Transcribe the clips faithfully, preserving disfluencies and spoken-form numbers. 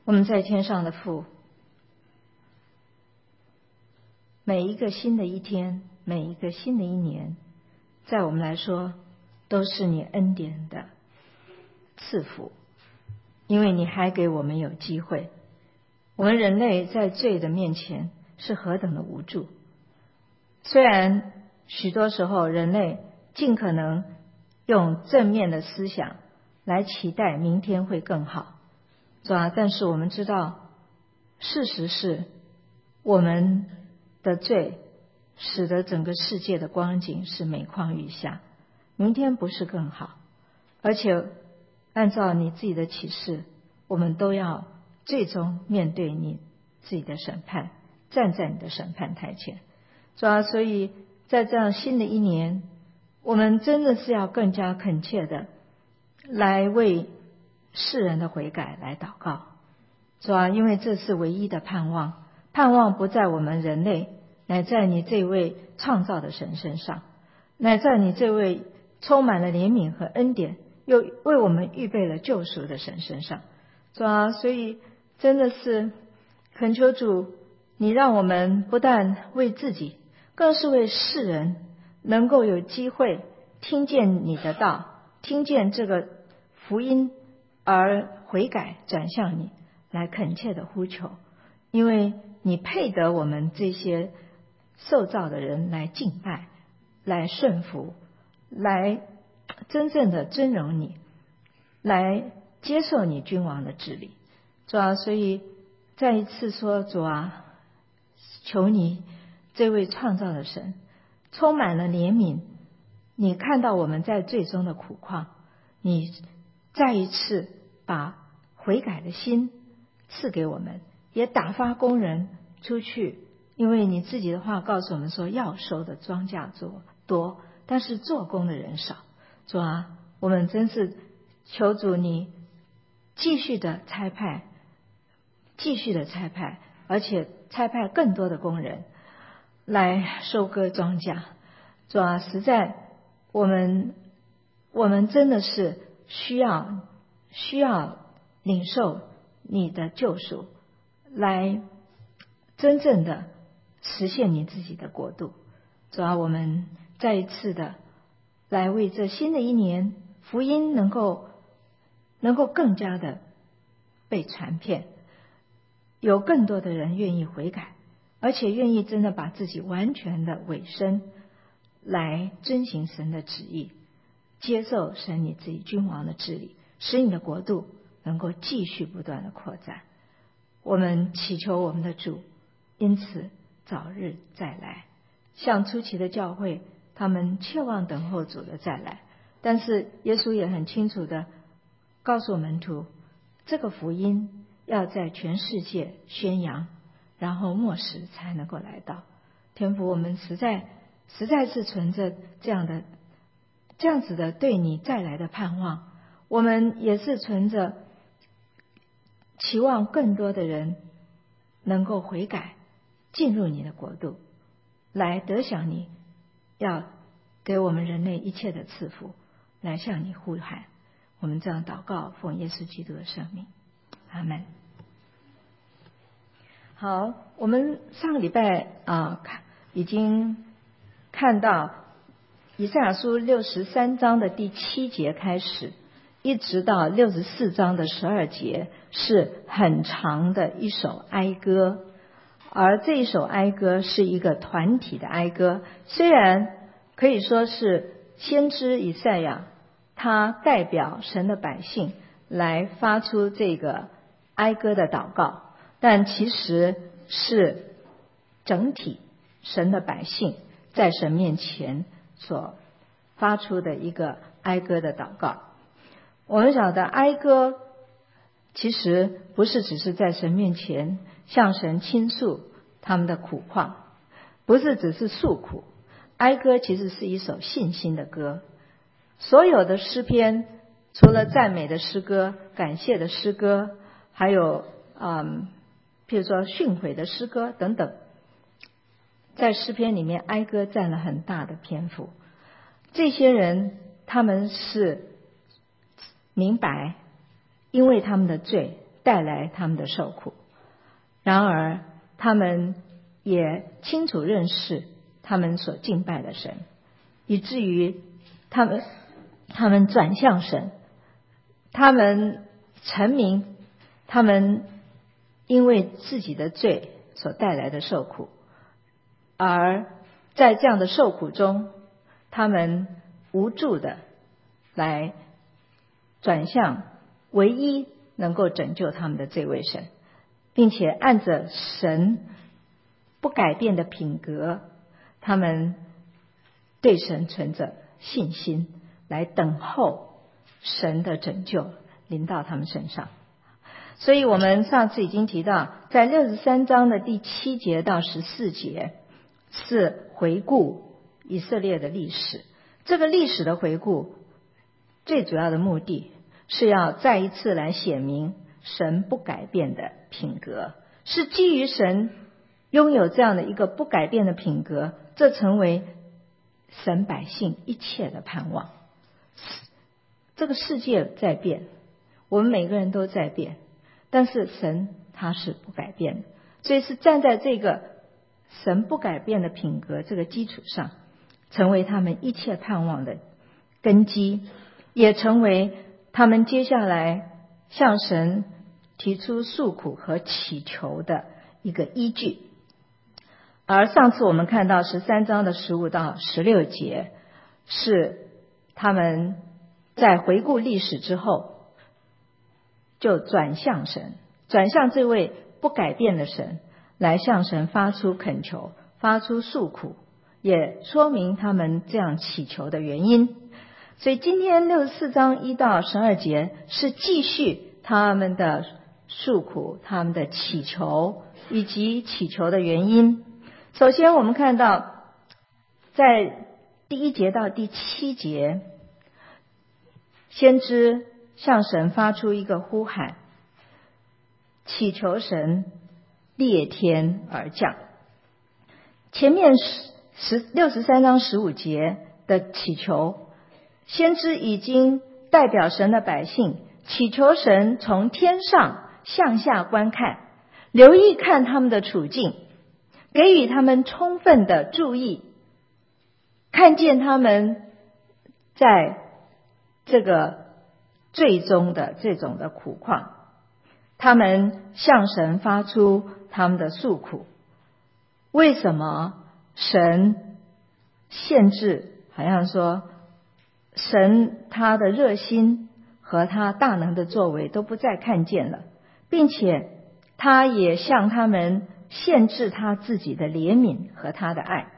我们在天上的父，每一个新的一天，每一个新的一年，在我们来说都是你恩典的赐福，因为你还给我们有机会。我们人类在罪的面前是何等的无助，虽然许多时候人类尽可能用正面的思想来期待明天会更好，是吧？但是我们知道事实是我们的罪使得整个世界的光景是每况愈下，明天不是更好，而且按照你自己的启示，我们都要最终面对你自己的审判，站在你的审判台前，是吧？所以在这样新的一年，我们真的是要更加恳切的来为世人的悔改来祷告，是吧？因为这是唯一的盼望，盼望不在我们人类，乃在你这位创造的神身上，乃在你这位充满了怜悯和恩典又为我们预备了救赎的神身上，是吧？所以真的是恳求主，你让我们不但为自己，更是为世人能够有机会听见你的道，听见这个福音而悔改转向你，来恳切的呼求，因为你配得我们这些受造的人来敬拜，来顺服，来真正的尊荣你，来接受你君王的治理，主啊，所以再一次说，主啊，求你这位创造的神充满了怜悯，你看到我们在最终的苦况，你再一次把悔改的心赐给我们，也打发工人出去，因为你自己的话告诉我们说，要收的庄稼多，但是做工的人少。主啊，我们真是求主你继续的差派，继续的差派，而且差派更多的工人来收割庄稼。主啊，实在我们我们真的是需要需要领受你的救赎，来真正的实现你自己的国度。主啊，我们再一次的来为这新的一年福音能够能够更加的被传遍，有更多的人愿意悔改，而且愿意真的把自己完全的委身来遵行神的旨意，接受神你自己君王的治理，使你的国度能够继续不断的扩展。我们祈求我们的主因此早日再来，像初期的教会，他们切望等候主的再来，但是耶稣也很清楚的告诉门徒，这个福音要在全世界宣扬，然后末时才能够来到。天父，我们实在实在是存着这样的这样子的对你再来的盼望，我们也是存着期望更多的人能够悔改，进入你的国度，来得享你要给我们人类一切的赐福，来向你呼喊。我们这样祷告，奉耶稣基督的圣名，阿们。好，我们上个礼拜啊，看已经看到以赛亚书六十三章的第七节开始，一直到六十四章的十二节，是很长的一首哀歌。而这一首哀歌是一个团体的哀歌，虽然可以说是先知以赛亚他代表神的百姓来发出这个哀歌的祷告，但其实是整体神的百姓在神面前所发出的一个哀歌的祷告。我们晓得哀歌其实不是只是在神面前向神倾诉他们的苦况，不是只是诉苦，哀歌其实是一首信心的歌。所有的诗篇，除了赞美的诗歌、感谢的诗歌，还有嗯，譬如说训诲的诗歌等等，在诗篇里面哀歌占了很大的篇幅。这些人他们是明白因为他们的罪带来他们的受苦。然而他们也清楚认识他们所敬拜的神，以至于他们他们转向神，他们陈明他们因为自己的罪所带来的受苦，而在这样的受苦中，他们无助的来转向唯一能够拯救他们的这位神，并且按着神不改变的品格，他们对神存着信心，来等候神的拯救临到他们身上。所以我们上次已经提到，在六十三章的第七节到十四节是回顾以色列的历史。这个历史的回顾最主要的目的是要再一次来显明神不改变的品格，是基于神拥有这样的一个不改变的品格，这成为神百姓一切的盼望。这个世界在变，我们每个人都在变，但是神他是不改变的，所以是站在这个神不改变的品格这个基础上，成为他们一切盼望的根基，也成为他们接下来向神提出诉苦和祈求的一个依据。而上次我们看到十三章的十五到十六节，是他们在回顾历史之后就转向神，转向这位不改变的神，来向神发出恳求，发出诉苦，也说明他们这样祈求的原因。所以今天六十四章一到十二节是继续他们的诉苦，他们的祈求以及祈求的原因。首先我们看到在第一节到第七节，先知向神发出一个呼喊，祈求神裂天而降。前面十六十三章十五节的祈求，先知已经代表神的百姓祈求神从天上向下观看，留意看他们的处境，给予他们充分的注意，看见他们在这个最终的这种的苦况，他们向神发出他们的诉苦。为什么神限制，好像说神他的热心和他大能的作为都不再看见了，并且他也向他们限制他自己的怜悯和他的爱。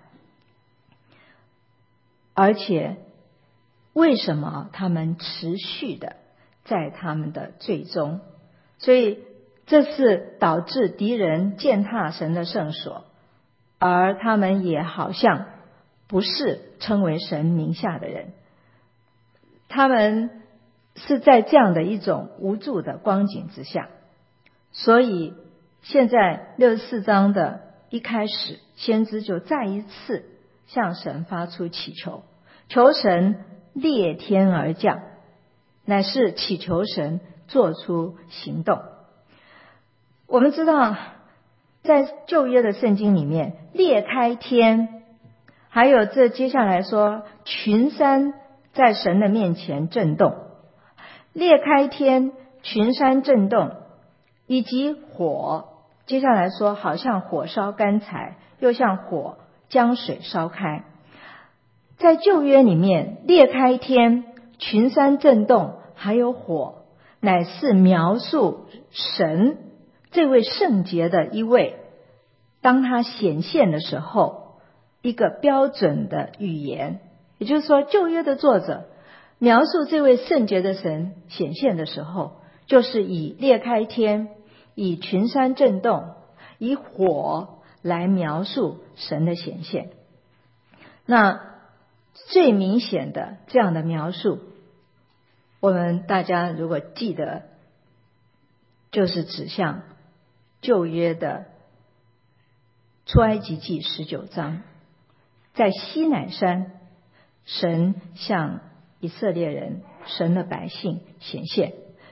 而且为什么他们持续的在他们的罪中？所以这是导致敌人践踏神的圣所，而他们也好像不是称为神名下的人，他们是在这样的一种无助的光景之下。所以现在六十四章的一开始，先知就再一次向神发出祈求，求神裂天而降，乃是祈求神做出行动。我们知道在旧约的圣经里面，裂开天，还有这接下来说群山在神的面前震动，裂开天，群山震动，以及火，接下来说好像火烧干柴，又像火将水烧开。在旧约里面，裂开天，群山震动，还有火，乃是描述神这位圣洁的一位，当他显现的时候一个标准的语言。也就是说，旧约的作者描述这位圣洁的神显现的时候，就是以裂开天，以群山震动，以火来描述神的显现。那最明显的这样的描述，我们大家如果记得，就是指向旧约的出埃及记十九章，在西乃山，神向以色列人，神的百姓显现。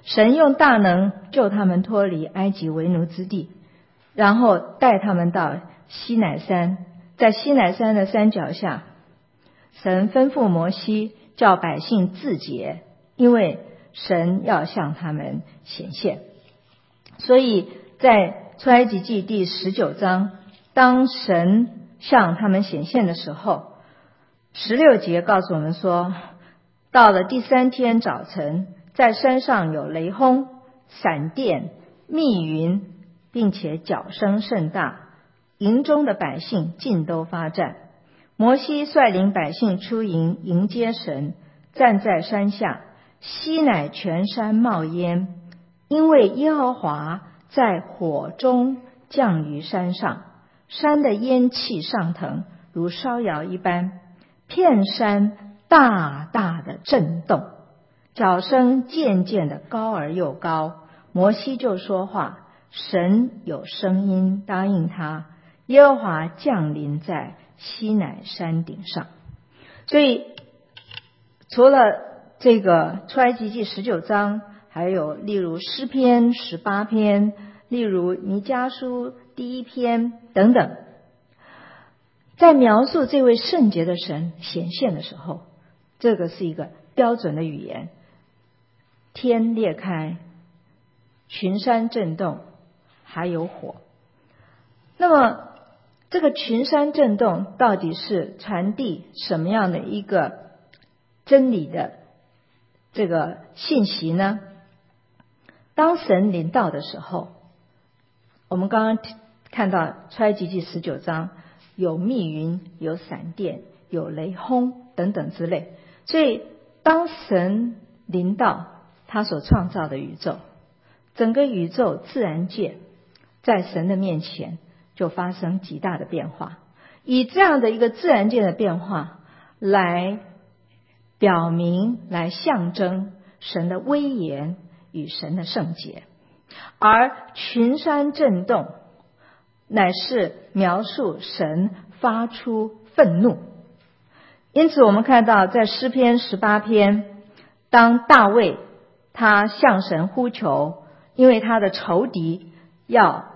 神用大能救他们脱离埃及为奴之地，然后带他们到西乃山，在西乃山的山脚下，神吩咐摩西叫百姓自洁，因为神要向他们显现。所以在出埃及记第十九章，当神向他们显现的时候，十六节告诉我们说，到了第三天早晨，在山上有雷轰、闪电、密云，并且角声甚大，营中的百姓尽都发战。摩西率领百姓出营迎接神，站在山下，西乃全山冒烟，因为耶和华在火中降于山上，山的烟气上腾，如烧窑一般，片山大大的震动，角声渐渐的高而又高。摩西就说话，神有声音答应他，耶和华降临在西乃山顶上。所以除了这个出埃及记十九章，还有例如诗篇十八篇，例如弥迦书第一篇等等，在描述这位圣洁的神显现的时候，这个是一个标准的语言，天裂开，群山震动，还有火。那么这个群山震动到底是传递什么样的一个真理的这个信息呢？当神临到的时候，我们刚刚看到出埃及记十九章有密云，有闪电，有雷轰等等之类。所以当神临到他所创造的宇宙，整个宇宙自然界在神的面前就发生极大的变化，以这样的一个自然界的变化来表明，来象征神的威严与神的圣洁。而群山震动乃是描述神发出愤怒。因此我们看到在诗篇十八篇，当大卫他向神呼求，因为他的仇敌要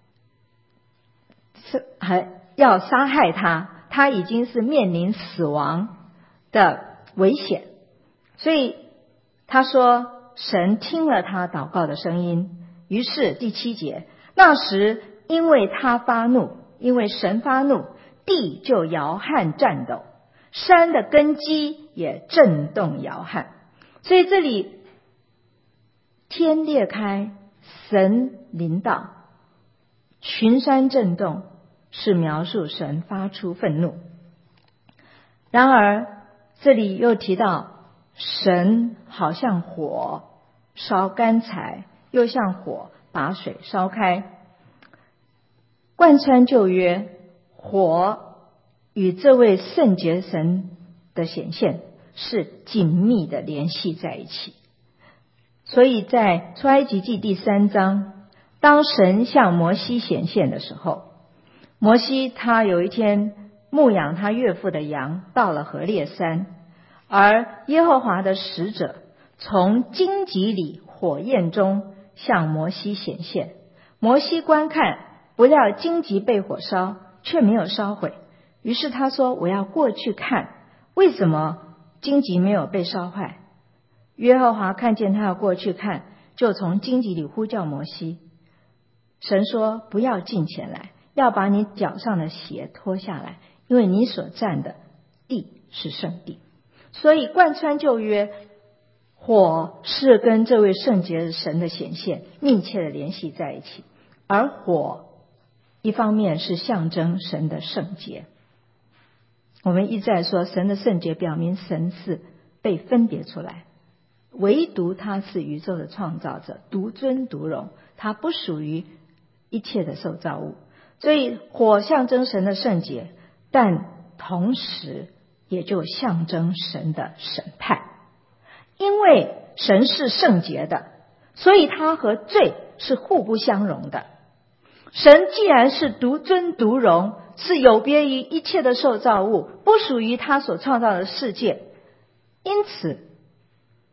还要杀害他，他已经是面临死亡的危险，所以他说神听了他祷告的声音。于是第七节，那时因为他发怒，因为神发怒，地就摇撼颤抖，山的根基也震动摇撼。所以这里天裂开，神临到，群山震动，是描述神发出愤怒。然而这里又提到神好像火烧干柴，又像火把水烧开。贯穿旧约，火与这位圣洁神的显现是紧密的联系在一起。所以在出埃及记第三章，当神向摩西显现的时候，摩西他有一天牧养他岳父的羊，到了何烈山，而耶和华的使者从荆棘里火焰中向摩西显现。摩西观看，不料荆棘被火烧，却没有烧毁。于是他说，我要过去看，为什么荆棘没有被烧坏。耶和华看见他要过去看，就从荆棘里呼叫摩西。神说，不要近前来，要把你脚上的鞋脱下来，因为你所站的地是圣地。所以贯穿旧约，火是跟这位圣洁的神的显现密切的联系在一起。而火一方面是象征神的圣洁，我们一再说神的圣洁表明神是被分别出来，唯独他是宇宙的创造者，独尊独荣，他不属于一切的受造物。所以火象征神的圣洁，但同时也就象征神的审判。因为神是圣洁的，所以他和罪是互不相容的。神既然是独尊独荣，是有别于一切的受造物，不属于他所创造的世界，因此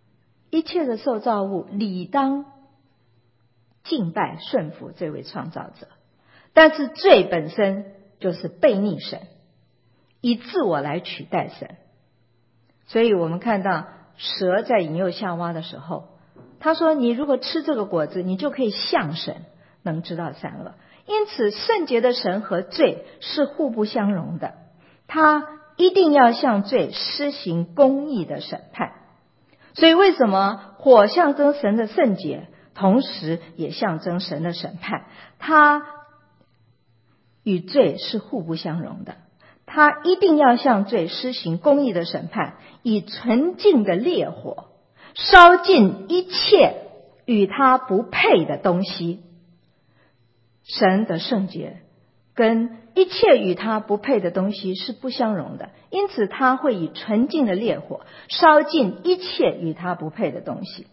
一切的受造物理当敬拜顺服这位创造者，但是罪本身就是悖逆神，以自我来取代神。所以我们看到蛇在引诱夏娃的时候，他说你如果吃这个果子，你就可以像神，能知道善恶。因此圣洁的神和罪是互不相容的，他一定要向罪施行公义的审判。所以为什么火象征神的圣洁，同时也象征神的审判？它与罪是互不相容的，他一定要向罪施行公义的审判，以纯净的烈火烧尽一切与他不配的东西。神的圣洁跟一切与他不配的东西是不相容的，因此他会以纯净的烈火烧尽一切与他不配的东西。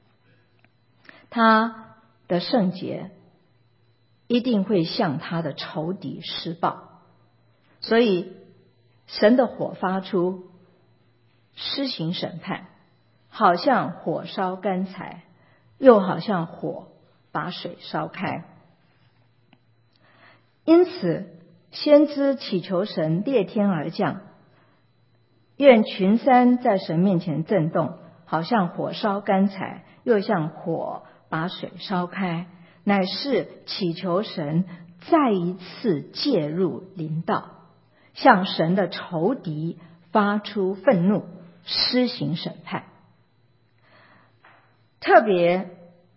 他的圣洁一定会向他的仇敌施报，所以神的火发出，施行审判，好像火烧干柴，又好像火把水烧开。因此先知祈求神裂天而降，愿群山在神面前震动，好像火烧干柴，又像火把水烧开，乃是祈求神再一次介入临到，向神的仇敌发出愤怒，施行审判。特别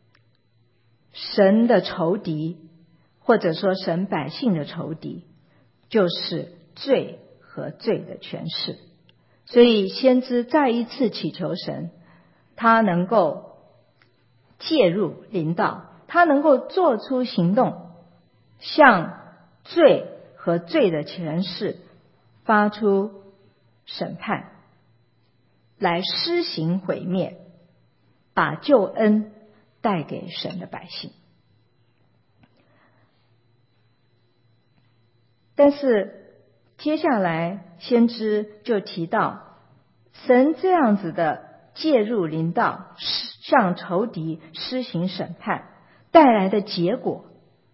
神的仇敌，或者说神百姓的仇敌，就是罪和罪的权势。所以先知再一次祈求神，他能够介入临到，他能够做出行动，向罪和罪的权势发出审判，来施行毁灭，把救恩带给神的百姓。但是接下来先知就提到，神这样子的介入临到，向仇敌施行审判带来的结果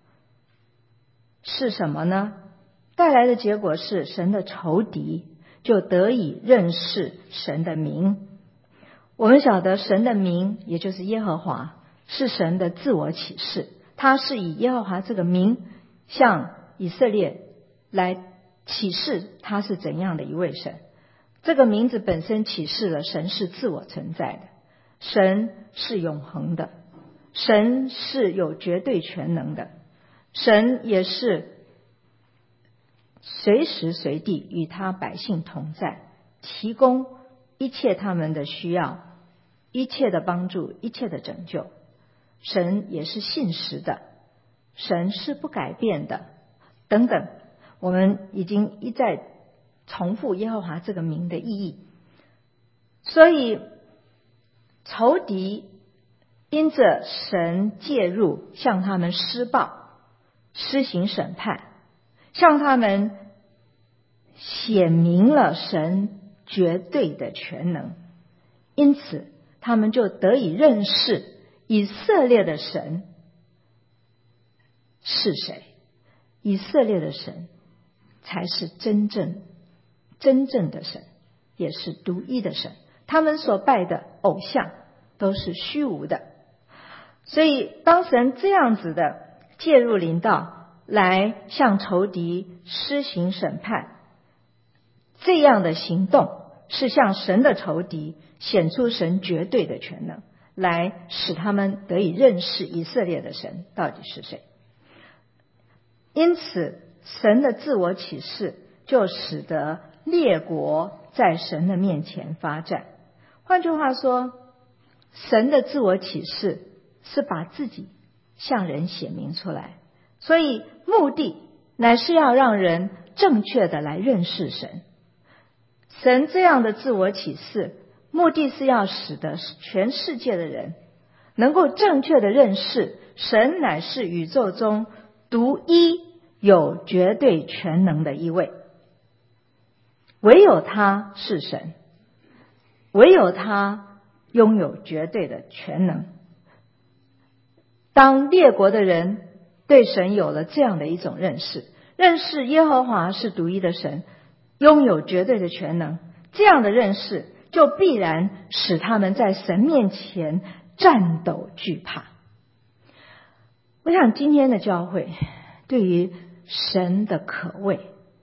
是什么呢？带来的结果是神的仇敌就得以认识神的名。我们晓得神的名也就是耶和华，是神的自我启示，他是以耶和华这个名向以色列来启示他是怎样的一位神。这个名字本身启示了神是自我存在的，神是永恒的，神是有绝对全能的，神也是随时随地与他百姓同在，提供一切他们的需要，一切的帮助，一切的拯救。神也是信实的，神是不改变的，等等。我们已经一再重复耶和华这个名的意义。所以仇敌因着神介入，向他们施报，施行审判，向他们显明了神绝对的全能，因此他们就得以认识以色列的神是谁。以色列的神才是真正真正的神，也是独一的神。他们所拜的偶像都是虚无的。所以当神这样子的介入临到，来向仇敌施行审判，这样的行动是向神的仇敌显出神绝对的全能，来使他们得以认识以色列的神到底是谁。因此神的自我启示就使得列国在神的面前发战。换句话说，神的自我启示是把自己向人显明出来，所以目的乃是要让人正确的来认识神。神这样的自我启示，目的是要使得全世界的人能够正确的认识神乃是宇宙中独一有绝对全能的一位，唯有他是神，唯有他拥有绝对的全能。当列国的人对神有了这样的一种认识，认识耶和华是独一的神，拥有绝对的全能，这样的认识就必然使他们在神面前战斗惧怕。我想今天的教会对于神的可畏，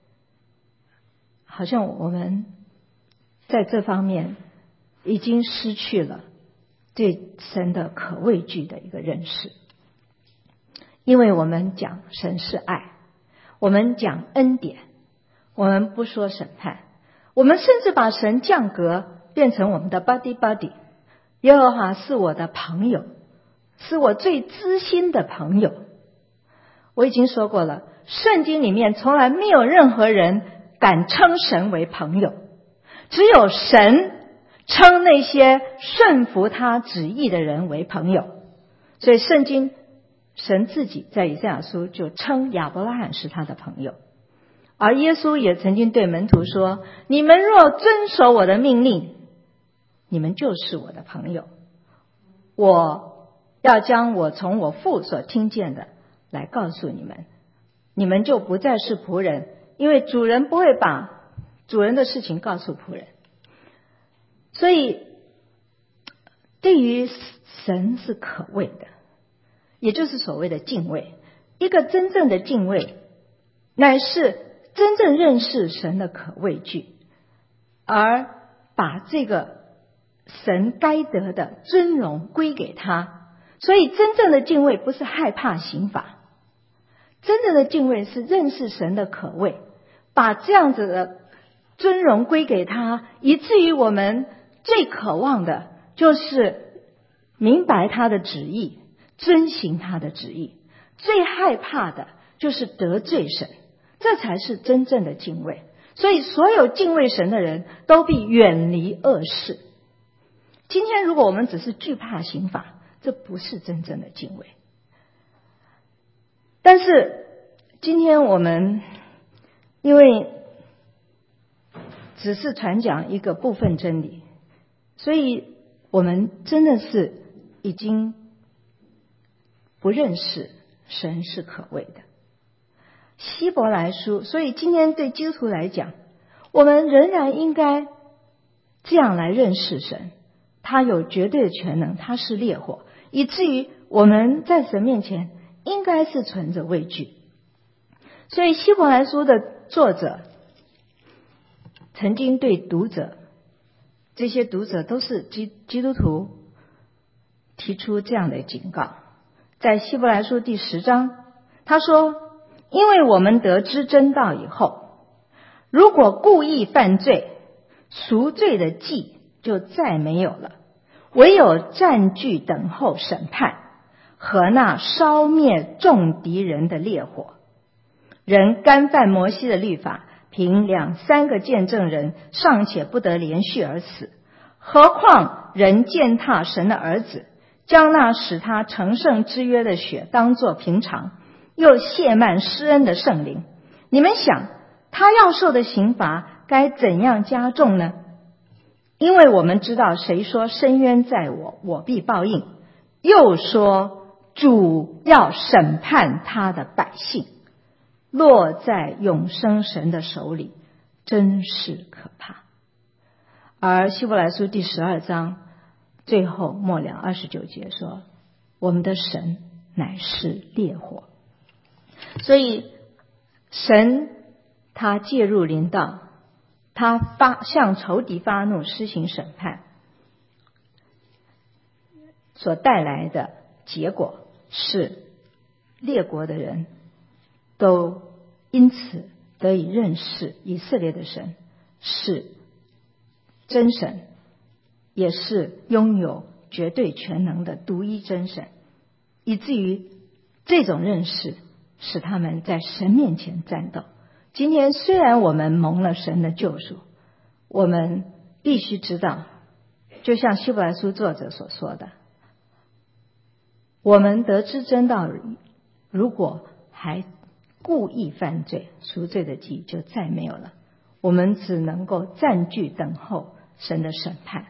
好像我们在这方面已经失去了对神的可畏惧的一个认识。因为我们讲神是爱，我们讲恩典，我们不说审判，我们甚至把神降格变成我们的 buddy buddy。 耶和华是我的朋友，是我最知心的朋友。我已经说过了，圣经里面从来没有任何人敢称神为朋友，只有神称那些顺服他旨意的人为朋友。所以圣经神自己在以赛亚书就称亚伯拉罕是他的朋友，而耶稣也曾经对门徒说，你们若遵守我的命令，你们就是我的朋友，我要将我从我父所听见的来告诉你们，你们就不再是仆人，因为主人不会把主人的事情告诉仆人。所以对于神是可畏的，也就是所谓的敬畏。一个真正的敬畏乃是真正认识神的可畏惧，而把这个神该得的尊荣归给他。所以真正的敬畏不是害怕刑罚，真正的敬畏是认识神的可畏，把这样子的尊荣归给他，以至于我们最渴望的就是明白他的旨意，遵行他的旨意。最害怕的就是得罪神，这才是真正的敬畏。所以所有敬畏神的人都必远离恶事。今天如果我们只是惧怕刑罚，这不是真正的敬畏。但是今天我们因为只是传讲一个部分真理，所以我们真的是已经不认识神是可畏的。希伯来书，所以今天对基督徒来讲，我们仍然应该这样来认识神，他有绝对的全能，他是烈火，以至于我们在神面前应该是存着畏惧。所以希伯来书的作者曾经对读者，这些读者都是基基督徒，提出这样的警告。在希伯来书第十章，他说，因为我们得知真道以后，如果故意犯罪，赎罪的祭就再没有了，唯有占据等候审判和那烧灭众敌人的烈火。人干犯摩西的律法，凭两三个见证人尚且不得连续而死，何况人践踏神的儿子，将那使他成圣之约的血当作平常，又亵慢施恩的圣灵。你们想，他要受的刑罚该怎样加重呢？因为我们知道，谁说深渊在我，我必报应，又说主要审判他的百姓，落在永生神的手里，真是可怕。而希伯来书第十二章最后末了二十九节说，我们的神乃是烈火。所以神他介入临到，他发向仇敌发怒施行审判，所带来的结果是列国的人都因此得以认识以色列的神是真神，也是拥有绝对全能的独一真神，以至于这种认识使他们在神面前战斗。今天虽然我们蒙了神的救赎，我们必须知道，就像希伯来书作者所说的，我们得知真道，如果还故意犯罪，赎罪的祭就再没有了。我们只能够暂居等候神的审判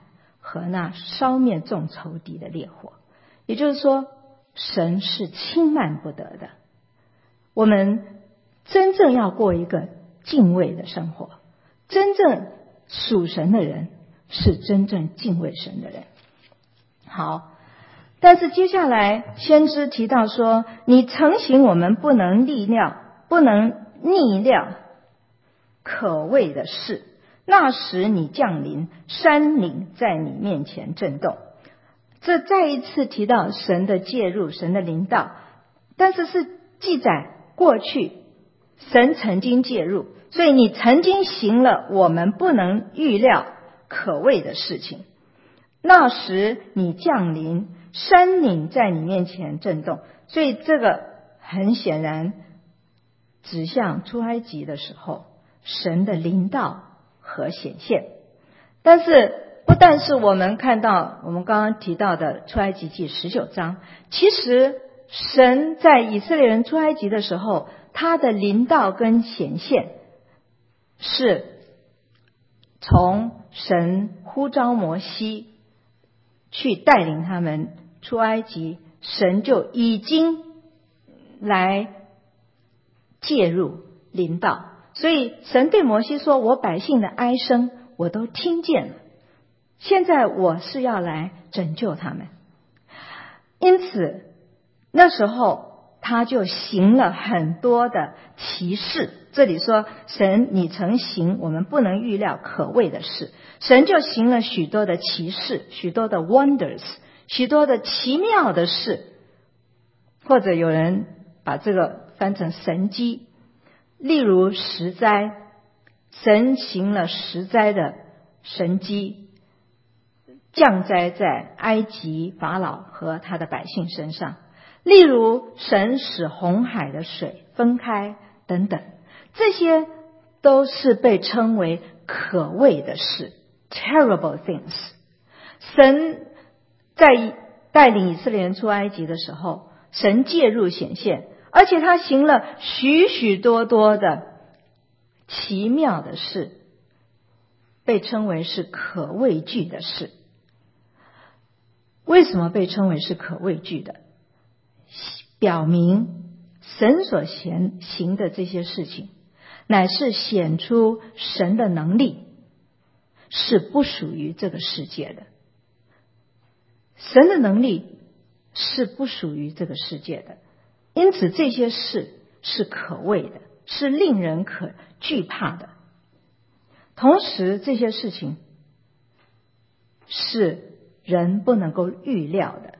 和那烧灭众仇敌的烈火。也就是说，神是轻慢不得的。我们真正要过一个敬畏的生活，真正属神的人是真正敬畏神的人。好，但是接下来先知提到说，你承行我们不能逆料不能逆料可畏的事，那时你降临，山岭在你面前震动。这再一次提到神的介入，神的临到，但是是记载过去神曾经介入，所以你曾经行了我们不能预料可畏的事情。那时你降临，山岭在你面前震动。所以这个很显然指向出埃及的时候神的临到和显现。但是不但是我们看到我们刚刚提到的出埃及记十九章，其实神在以色列人出埃及的时候，他的临到跟显现是从神呼召摩西去带领他们出埃及，神就已经来介入临到。所以神对摩西说，我百姓的哀声我都听见了，现在我是要来拯救他们。因此那时候他就行了很多的奇事。这里说神你曾行我们不能预料可畏的事，神就行了许多的奇事，许多的 wonders， 许多的奇妙的事，或者有人把这个翻成神迹。例如十灾，神行了十灾的神迹，降灾在埃及法老和他的百姓身上。例如神使红海的水分开等等，这些都是被称为可畏的事 terrible things。 神在带领以色列人出埃及的时候，神介入显现，而且他行了许许多多的奇妙的事，被称为是可畏惧的事。为什么被称为是可畏惧的？表明神所行行的这些事情乃是显出神的能力是不属于这个世界的。神的能力是不属于这个世界的，因此这些事是可畏的，是令人可惧怕的。同时这些事情是人不能够预料的，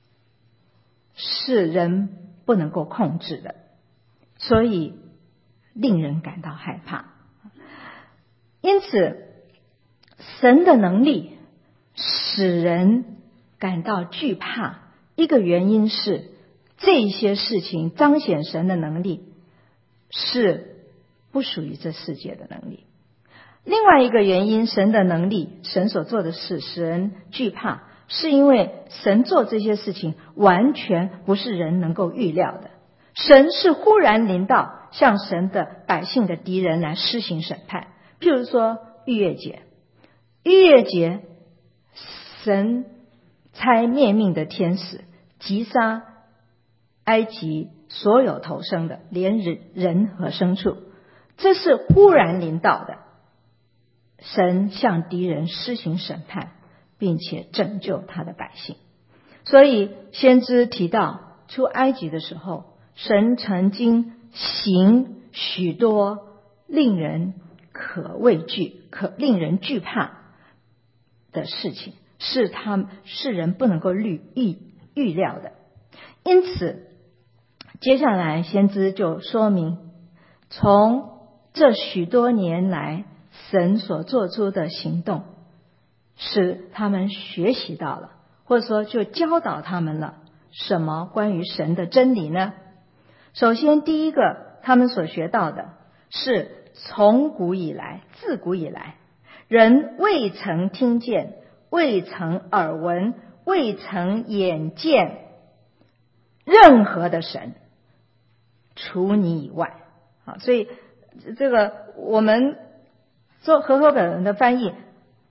是人不能够控制的，所以令人感到害怕。因此神的能力使人感到惧怕，一个原因是这些事情彰显神的能力是不属于这世界的能力。另外一个原因，神的能力，神所做的事使人惧怕，是因为神做这些事情完全不是人能够预料的。神是忽然临到向神的百姓的敌人来施行审判。譬如说逾越节，逾越节神差灭命的天使击杀埃及所有头生的，连人和牲畜，这是忽然临到的。神向敌人施行审判，并且拯救他的百姓。所以先知提到出埃及的时候，神曾经行许多令人可畏惧、可令人惧怕的事情，是他们是人不能够预预预料的。因此接下来先知就说明，从这许多年来神所做出的行动，使他们学习到了，或者说就教导他们了什么关于神的真理呢？首先第一个他们所学到的是，从古以来，自古以来，人未曾听见，未曾耳闻，未曾眼见任何的神除你以外。好，所以这个我们做和合本的翻译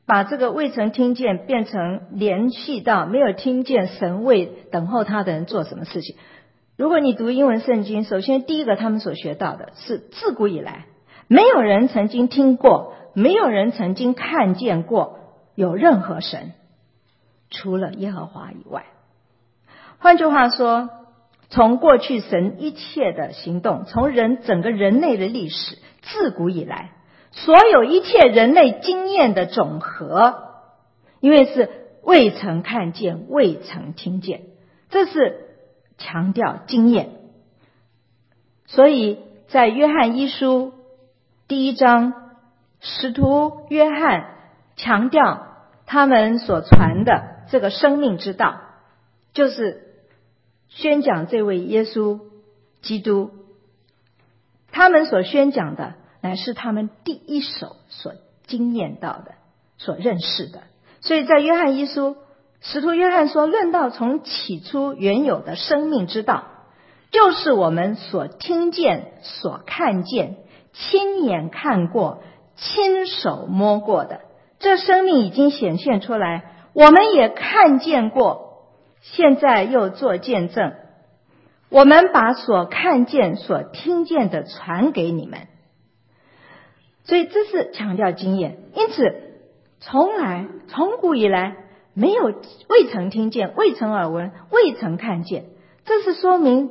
把这个未曾听见变成联系到没有听见神为等候他的人做什么事情。如果你读英文圣经，首先第一个他们所学到的是自古以来没有人曾经听过，没有人曾经看见过有任何神除了耶和华以外。换句话说，从过去神一切的行动，从人整个人类的历史，自古以来所有一切人类经验的总和，因为是未曾看见未曾听见，这是强调经验。所以在约翰一书第一章，使徒约翰强调他们所传的这个生命之道，就是宣讲这位耶稣基督，他们所宣讲的乃是他们第一手所经验到的，所认识的。所以在约翰一书，使徒约翰说，论到从起初原有的生命之道，就是我们所听见所看见亲眼看过亲手摸过的，这生命已经显现出来，我们也看见过，现在又做见证，我们把所看见所听见的传给你们。所以这是强调经验。因此从来从古以来没有未曾听见未曾耳闻未曾看见，这是说明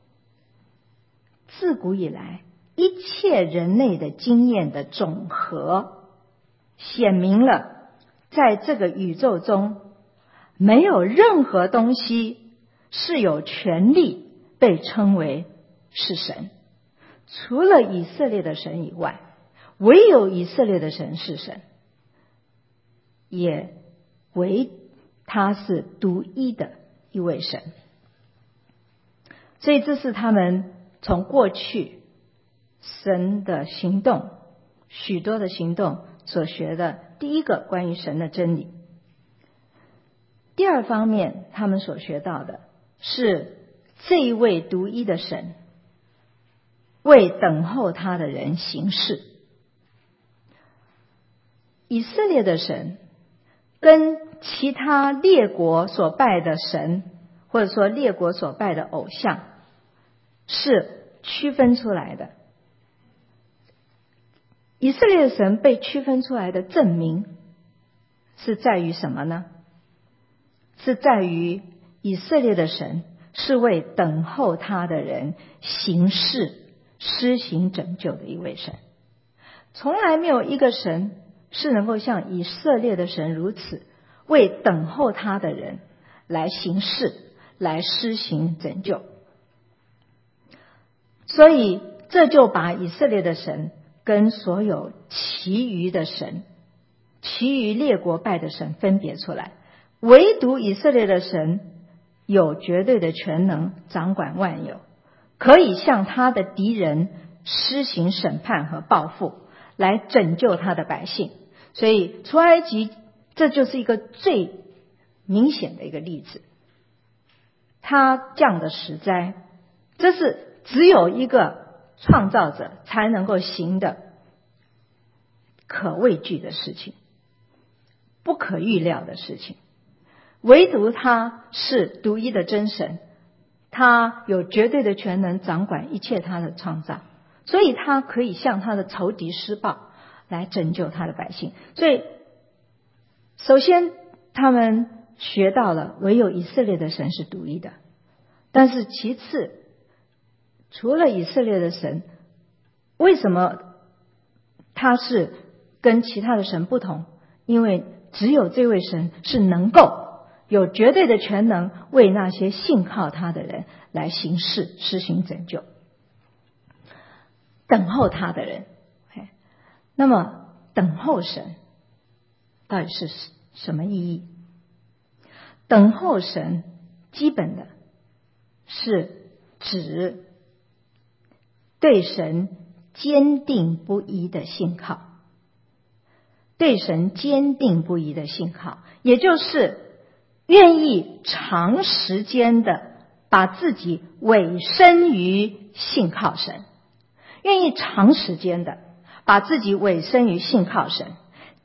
自古以来一切人类的经验的总和，显明了在这个宇宙中没有任何东西是有权利被称为是神，除了以色列的神以外，唯有以色列的神是神，也唯他是独一的一位神。所以这是他们从过去神的行动，许多的行动所学的第一个关于神的真理。第二方面，他们所学到的是这一位独一的神为等候他的人行事。以色列的神跟其他列国所拜的神，或者说列国所拜的偶像是区分出来的。以色列的神被区分出来的证明是在于什么呢？是在于以色列的神是为等候他的人行事施行拯救的一位神。从来没有一个神是能够像以色列的神如此为等候他的人来行事来施行拯救。所以这就把以色列的神跟所有其余的神，其余列国拜的神分别出来，唯独以色列的神有绝对的权能掌管万有，可以向他的敌人施行审判和报复，来拯救他的百姓。所以出埃及这就是一个最明显的一个例子，他降的十灾，这是只有一个创造者才能够行的可畏惧的事情，不可预料的事情。唯独他是独一的真神，他有绝对的权能掌管一切他的创造，所以他可以向他的仇敌施暴来拯救他的百姓。所以首先他们学到了唯有以色列的神是独一的，但是其次除了以色列的神，为什么他是跟其他的神不同？因为只有这位神是能够有绝对的权能为那些信靠他的人来行事施行拯救，等候他的人。那么等候神到底是什么意义？等候神基本的是指对神坚定不移的信靠，对神坚定不移的信靠，也就是愿意长时间的把自己委身于信靠神，愿意长时间的把自己委身于信靠神，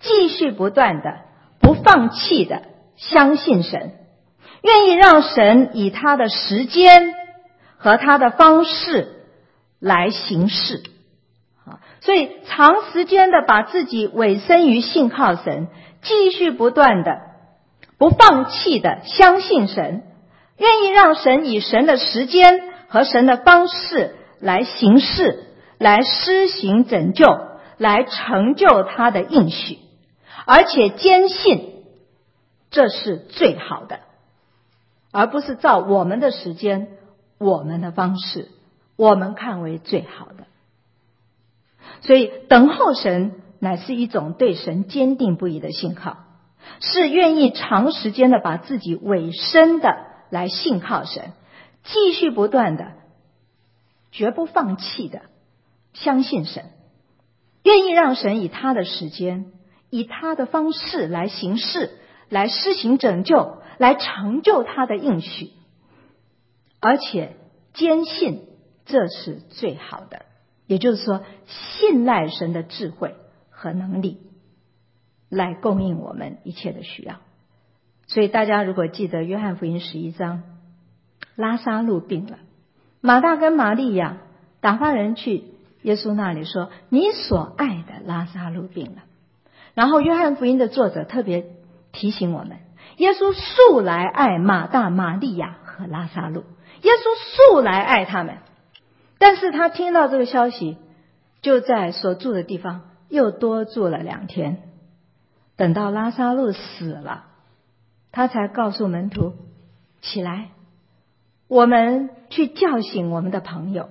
继续不断的、不放弃的相信神，愿意让神以他的时间和他的方式来行事。所以长时间的把自己委身于信靠神，继续不断的、不放弃的相信神，愿意让神以神的时间和神的方式来行事，来施行拯救，来成就他的应许，而且坚信这是最好的，而不是照我们的时间、我们的方式，我们看为最好的。所以等候神乃是一种对神坚定不移的信靠，是愿意长时间的把自己委身的来信靠神，继续不断的、绝不放弃的相信神，愿意让神以他的时间、以他的方式来行事，来施行拯救，来成就他的应许，而且坚信这是最好的。也就是说，信赖神的智慧和能力来供应我们一切的需要。所以大家如果记得约翰福音十一章，拉撒路病了，马大跟玛利亚打发人去耶稣那里说，你所爱的拉撒路病了。然后约翰福音的作者特别提醒我们，耶稣素来爱马大、玛利亚和拉撒路，耶稣素来爱他们。但是他听到这个消息，就在所住的地方又多住了两天，等到拉撒路死了，他才告诉门徒，起来，我们去叫醒我们的朋友。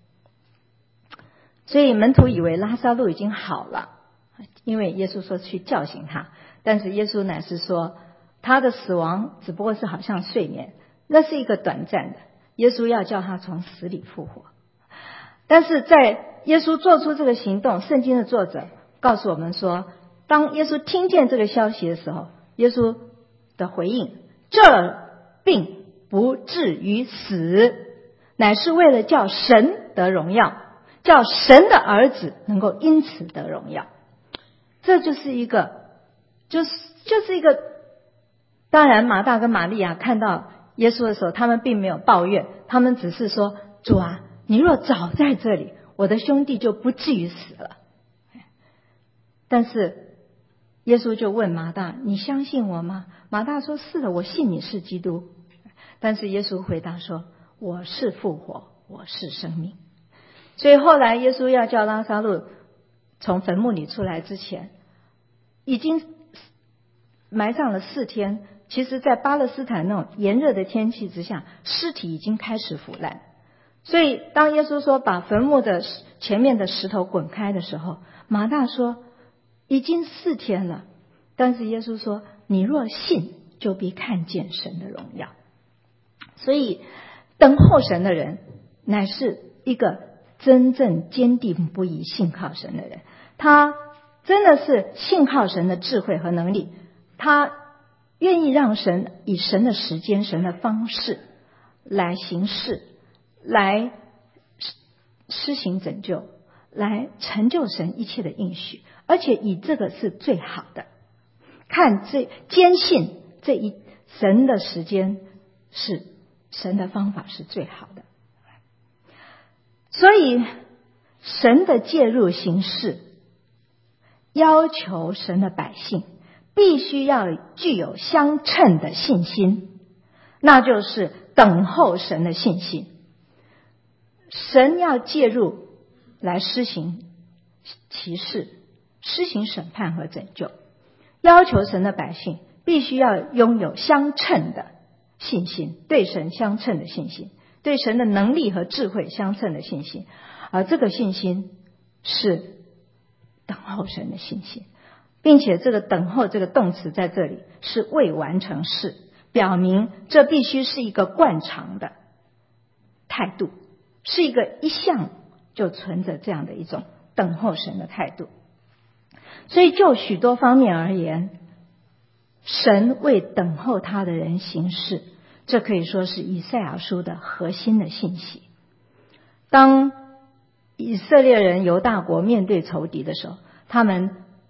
所以门徒以为拉撒路已经好了，因为耶稣说去叫醒他，但是耶稣乃是说他的死亡只不过是好像睡眠，那是一个短暂的，耶稣要叫他从死里复活。但是在耶稣做出这个行动，圣经的作者告诉我们说，当耶稣听见这个消息的时候，耶稣的回应，这病不至于死，乃是为了叫神得荣耀，叫神的儿子能够因此得荣耀。这就是一个就是就是一个当然马大跟玛利亚看到耶稣的时候，他们并没有抱怨，他们只是说，主啊，你若早在这里，我的兄弟就不至于死了。但是耶稣就问马大，你相信我吗？马大说，是的，我信你是基督。但是耶稣回答说，我是复活，我是生命。所以后来耶稣要叫拉撒路从坟墓里出来之前，已经埋葬了四天，其实在巴勒斯坦那种炎热的天气之下，尸体已经开始腐烂。所以当耶稣说把坟墓的前面的石头滚开的时候，马大说已经四天了，但是耶稣说，你若信，就必看见神的荣耀。所以等候神的人乃是一个真正坚定不移信靠神的人，他真的是信靠神的智慧和能力，他愿意让神以神的时间、神的方式来行事，来施行拯救，来成就神一切的应许，而且以这个是最好的。看这坚信这一神的时间是神的方法是最好的。所以神的介入行事，要求神的百姓必须要具有相称的信心，那就是等候神的信心。神要介入来施行奇事，施行审判和拯救，要求神的百姓必须要拥有相称的信心，对神相称的信心，对神的能力和智慧相称的信心。而这个信心是等候神的信心，并且这个等候这个动词在这里是未完成式，表明这必须是一个惯常的态度，是一个一向就存着这样的一种等候神的态度。所以就许多方面而言，神为等候他的人行事，这可以说是以赛亚书的核心的信息。当以色列人犹大国面对仇敌的时候，他们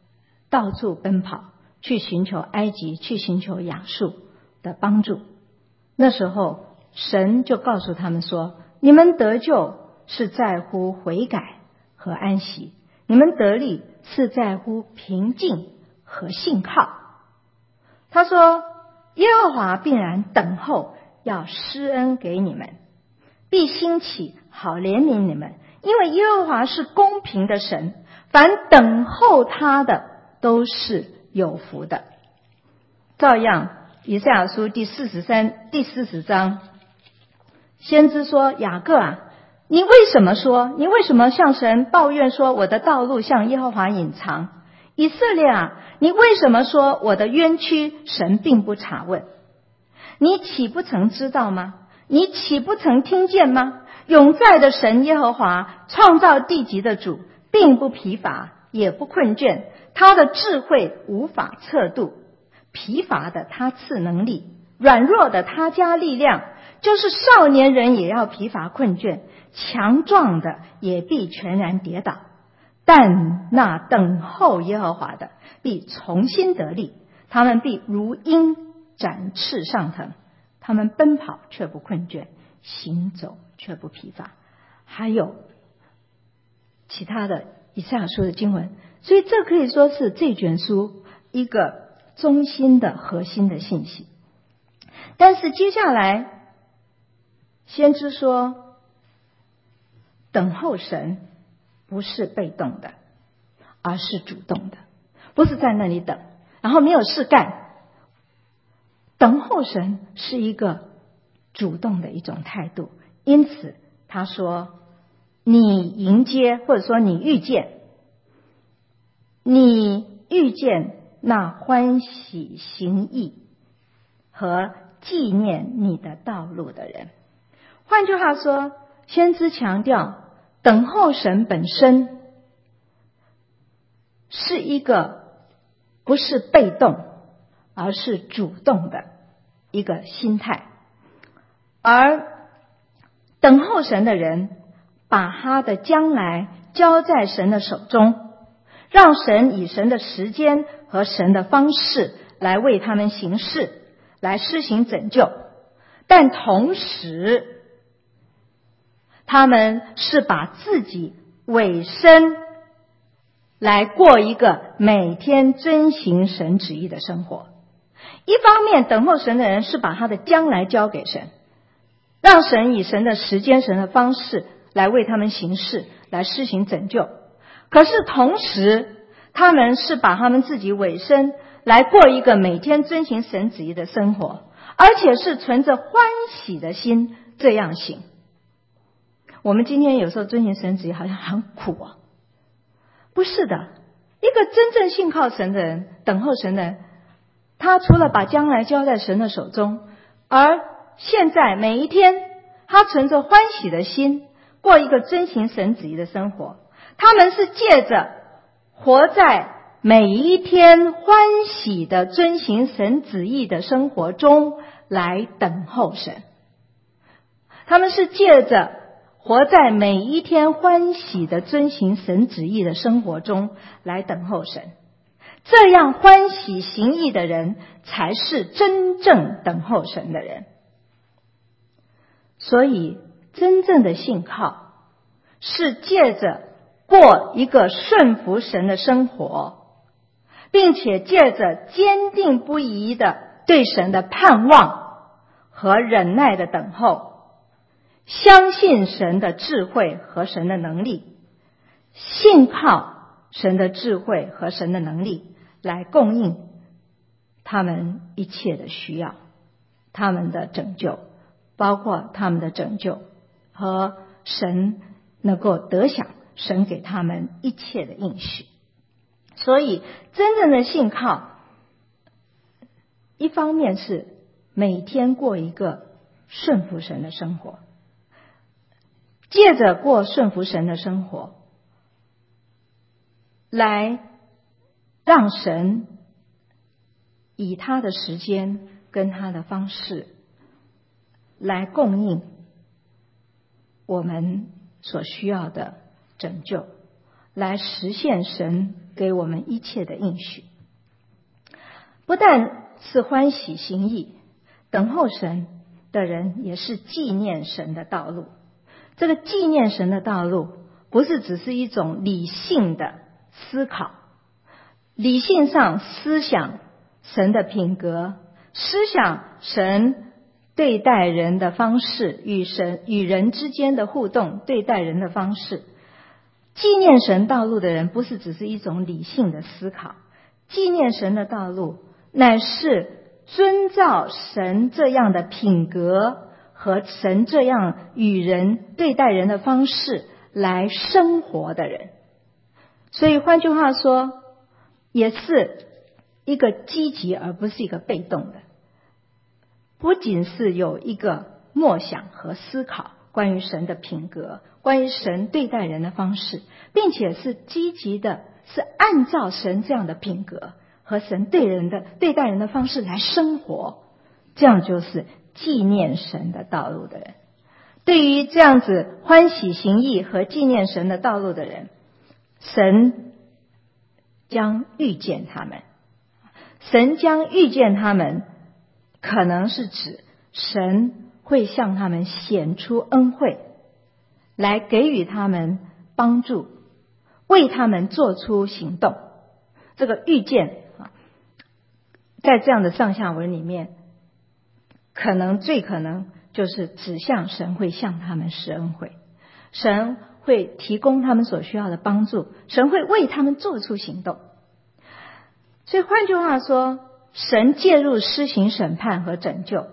到处奔跑，去寻求埃及，去寻求亚述的帮助。那时候神就告诉他们说，你们得救是在乎悔改和安息，你们得力是在乎平静和信靠。他说，耶和华必然等候，要施恩给你们，必兴起好怜悯你们，因为耶和华是公平的神，凡等候他的都是有福的。照样以赛亚书第四十三第四十章，先知说，雅各啊，你为什么说你为什么向神抱怨说，我的道路向耶和华隐藏？以色列啊，你为什么说我的冤屈神并不查问？你岂不曾知道吗？你岂不曾听见吗？永在的神耶和华，创造地极的主，并不疲乏也不困倦，他的智慧无法测度。疲乏的他赐能力，软弱的他加力量，就是少年人也要疲乏困倦，强壮的也必全然跌倒。但那等候耶和华的必重新得力，他们必如鹰展翅上腾，他们奔跑却不困倦，行走却不疲乏。还有其他的以赛亚书的经文，所以这可以说是这卷书一个中心的核心的信息。但是接下来先知说，等候神不是被动的，而是主动的，不是在那里等然后没有事干。等候神是一个主动的一种态度，因此他说，你迎接或者说你遇见你遇见那欢喜行义和纪念你的道路的人。换句话说，先知强调等候神本身是一个不是被动而是主动的一个心态，而等候神的人把他的将来交在神的手中，让神以神的时间和神的方式来为他们行事，来施行拯救。但同时他们是把自己委身来过一个每天遵行神旨意的生活。一方面等候神的人是把他的将来交给神，让神以神的时间神的方式来为他们行事，来施行拯救。可是同时他们是把他们自己委身来过一个每天遵行神旨意的生活，而且是存着欢喜的心这样行。我们今天有时候遵行神旨意好像很苦啊，不是的，一个真正信靠神的人，等候神的人，他除了把将来交在神的手中，而现在每一天他存着欢喜的心过一个遵行神旨意的生活。他们是借着活在每一天欢喜的遵行神旨意的生活中来等候神，他们是借着活在每一天欢喜的遵行神旨意的生活中来等候神。这样欢喜行义的人才是真正等候神的人。所以真正的信靠是借着过一个顺服神的生活，并且借着坚定不移的对神的盼望和忍耐的等候，相信神的智慧和神的能力，信靠神的智慧和神的能力来供应他们一切的需要，他们的拯救，包括他们的拯救和神能够得享神给他们一切的应许。所以真正的信靠，一方面是每天过一个顺服神的生活，借着过顺服神的生活来让神以他的时间跟他的方式来供应我们所需要的拯救，来实现神给我们一切的应许。不但是欢喜行义，等候神的人也是纪念神的道路。这个纪念神的道路不是只是一种理性的思考，理性上思想神的品格，思想神对待人的方式，与神与人之间的互动，对待人的方式。纪念神道路的人不是只是一种理性的思考，纪念神的道路乃是遵照神这样的品格和神这样与人对待人的方式来生活的人。所以换句话说，也是一个积极而不是一个被动的，不仅是有一个默想和思考关于神的品格，关于神对待人的方式，并且是积极的，是按照神这样的品格和神对人的对待人的方式来生活，这样就是纪念神的道路的人。对于这样子欢喜行义和纪念神的道路的人，神将遇见他们。神将遇见他们，可能是指神会向他们显出恩惠，来给予他们帮助，为他们做出行动。这个遇见在这样的上下文里面，可能最可能就是指向神会向他们施恩惠，神会提供他们所需要的帮助，神会为他们做出行动。所以换句话说，神介入施行审判和拯救，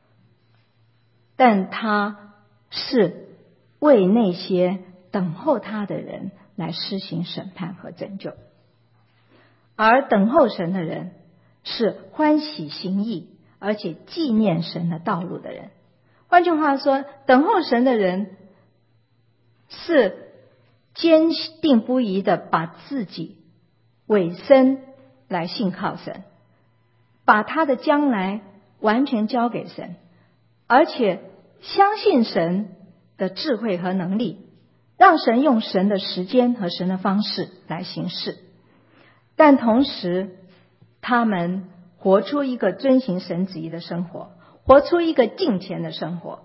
但他是为那些等候他的人来施行审判和拯救。而等候神的人是欢喜行义而且纪念神的道路的人。换句话说，等候神的人是坚定不移的把自己委身来信靠神，把他的将来完全交给神，而且相信神的智慧和能力，让神用神的时间和神的方式来行事。但同时他们活出一个遵行神旨意的生活，活出一个敬虔的生活。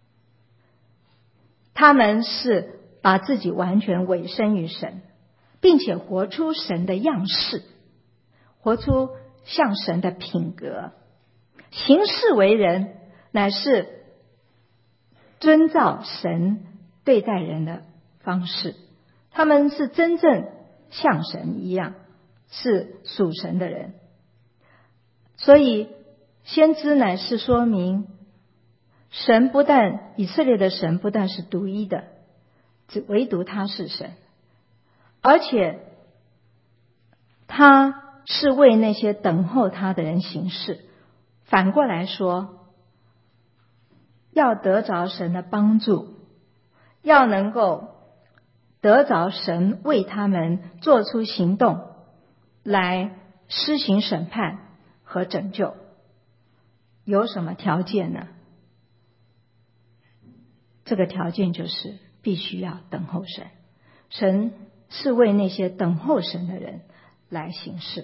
他们是把自己完全委身于神，并且活出神的样式，活出像神的品格，行事为人乃是遵照神对待人的方式。他们是真正像神一样，是属神的人。所以先知乃是说明，神不但以色列的神不但是独一的，只唯独他是神，而且他是为那些等候他的人行事。反过来说，要得着神的帮助，要能够得着神为他们做出行动来施行审判和拯救，有什么条件呢？这个条件就是必须要等候神。神是为那些等候神的人来行事。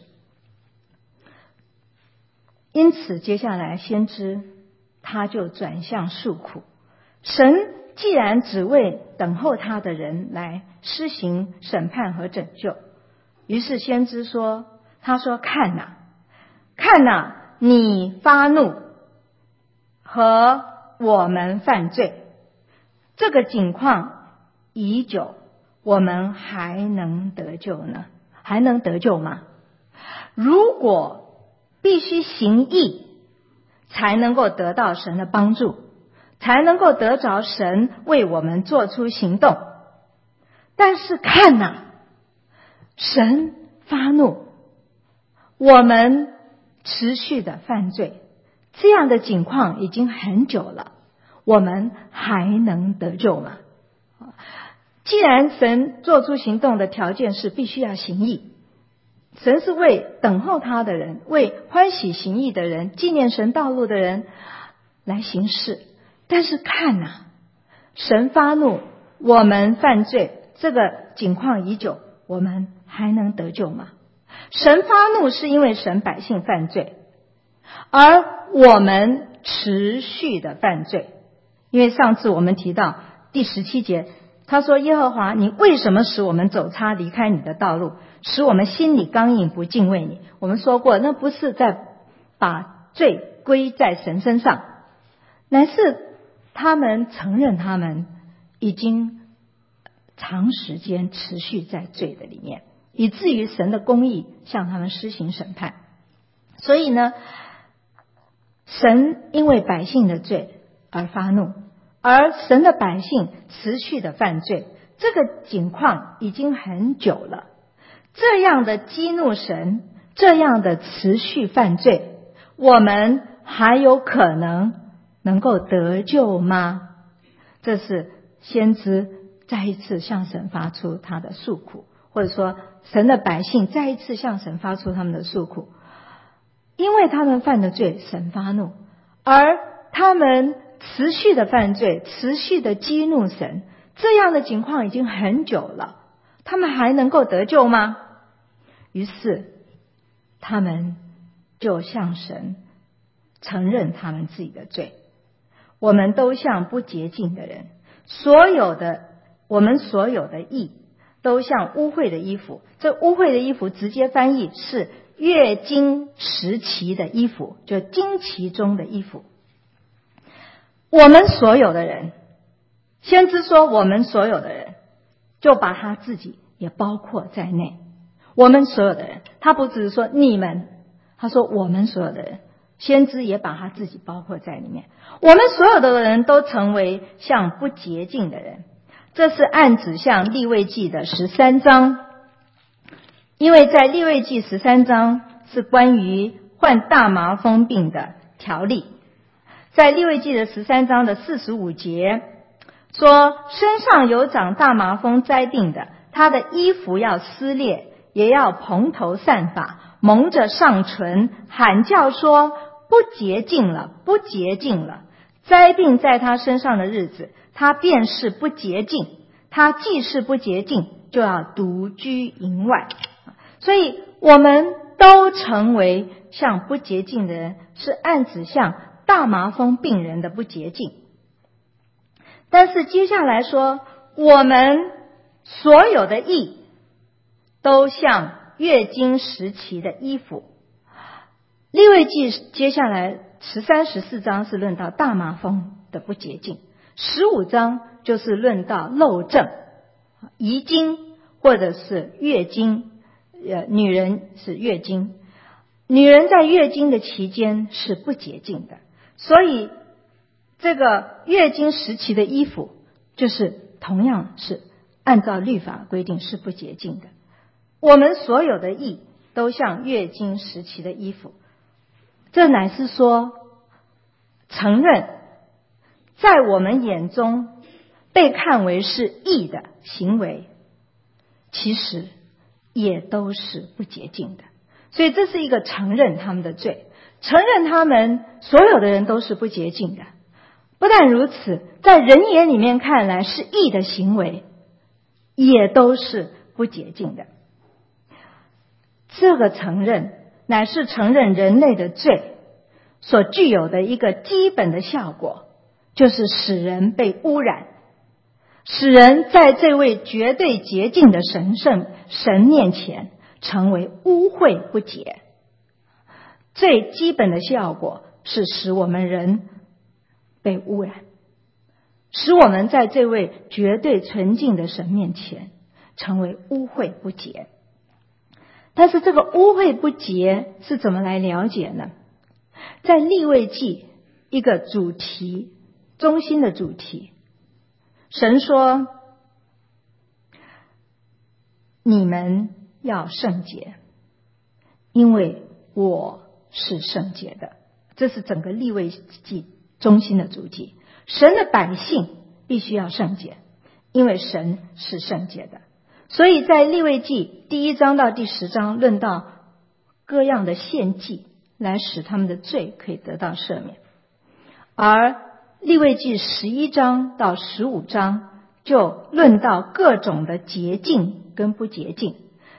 因此接下来先知他就转向诉苦。神既然只为等候他的人来施行审判和拯救，于是先知说，他说看哪看哪，你发怒和我们犯罪，这个景况已久，我们还能得救呢？还能得救吗？如果必须行义才能够得到神的帮助，才能够得着神为我们做出行动，但是看哪，神发怒，我们持续的犯罪，这样的景况已经很久了，我们还能得救吗？既然神做出行动的条件是必须要行义，神是为等候他的人，为欢喜行义的人，纪念神道路的人来行事。但是看哪，神发怒，我们犯罪，这个景况已久，我们还能得救吗？神发怒是因为神百姓犯罪，而我们持续的犯罪。因为上次我们提到第十七节，他说耶和华，你为什么使我们走差离开你的道路，使我们心里刚硬不敬畏你？我们说过，那不是在把罪归在神身上，乃是他们承认他们已经长时间持续在罪的里面，以至于神的公义向他们施行审判。所以呢，神因为百姓的罪而发怒，而神的百姓持续的犯罪，这个情况已经很久了。这样的激怒神，这样的持续犯罪，我们还有可能能够得救吗？这是先知再一次向神发出他的诉苦，或者说神的百姓再一次向神发出他们的诉苦。因为他们犯的罪，神发怒，而他们持续的犯罪，持续的激怒神，这样的情况已经很久了，他们还能够得救吗？于是他们就向神承认他们自己的罪。我们都像不洁净的人，所有的我们所有的义都像污秽的衣服。这污秽的衣服直接翻译是月经时期的衣服，就经期中的衣服。我们所有的人，先知说我们所有的人，就把他自己也包括在内。我们所有的人，他不只是说你们，他说我们所有的人，先知也把他自己包括在里面。我们所有的人都成为像不洁净的人，这是暗指向利未记的十三章。因为在利未记十三章是关于患大麻风病的条例，在利未记的十三章的四十五节说，身上有长大麻风灾病的，他的衣服要撕裂，也要蓬头散发，蒙着上唇，喊叫说不洁净了，不洁净了。灾病在他身上的日子，他便是不洁净，他既是不洁净，就要独居营外。所以我们都成为像不洁净的人，是暗指向大麻风病人的不洁净。但是接下来说，我们所有的义都像月经时期的衣服。利未记接下来十三、十四章是论到大麻风的不洁净，十五章就是论到漏症、遗精或者是月经。呃，女人是月经，女人在月经的期间是不洁净的，所以这个月经时期的衣服就是同样是按照律法规定是不洁净的。我们所有的义都像月经时期的衣服，这乃是说承认在我们眼中被看为是义的行为，其实也都是不洁净的。所以这是一个承认他们的罪，承认他们所有的人都是不洁净的。不但如此，在人眼里面看来是义的行为，也都是不洁净的。这个承认乃是承认人类的罪所具有的一个基本的效果，就是使人被污染，使人在这位绝对洁净的神圣神面前成为污秽不洁。最基本的效果是使我们人被污染，使我们在这位绝对纯净的神面前成为污秽不洁。但是这个污秽不洁是怎么来了解呢？在利未记一个主题，中心的主题，神说你们要圣洁，因为我是圣洁的。这是整个利未记中心的主题。神的百姓必须要圣洁，因为神是圣洁的。所以在利未记第一章到第十章论到各样的献祭，来使他们的罪可以得到赦免。而利未记十一章到十五章就论到各种的洁净跟不洁净。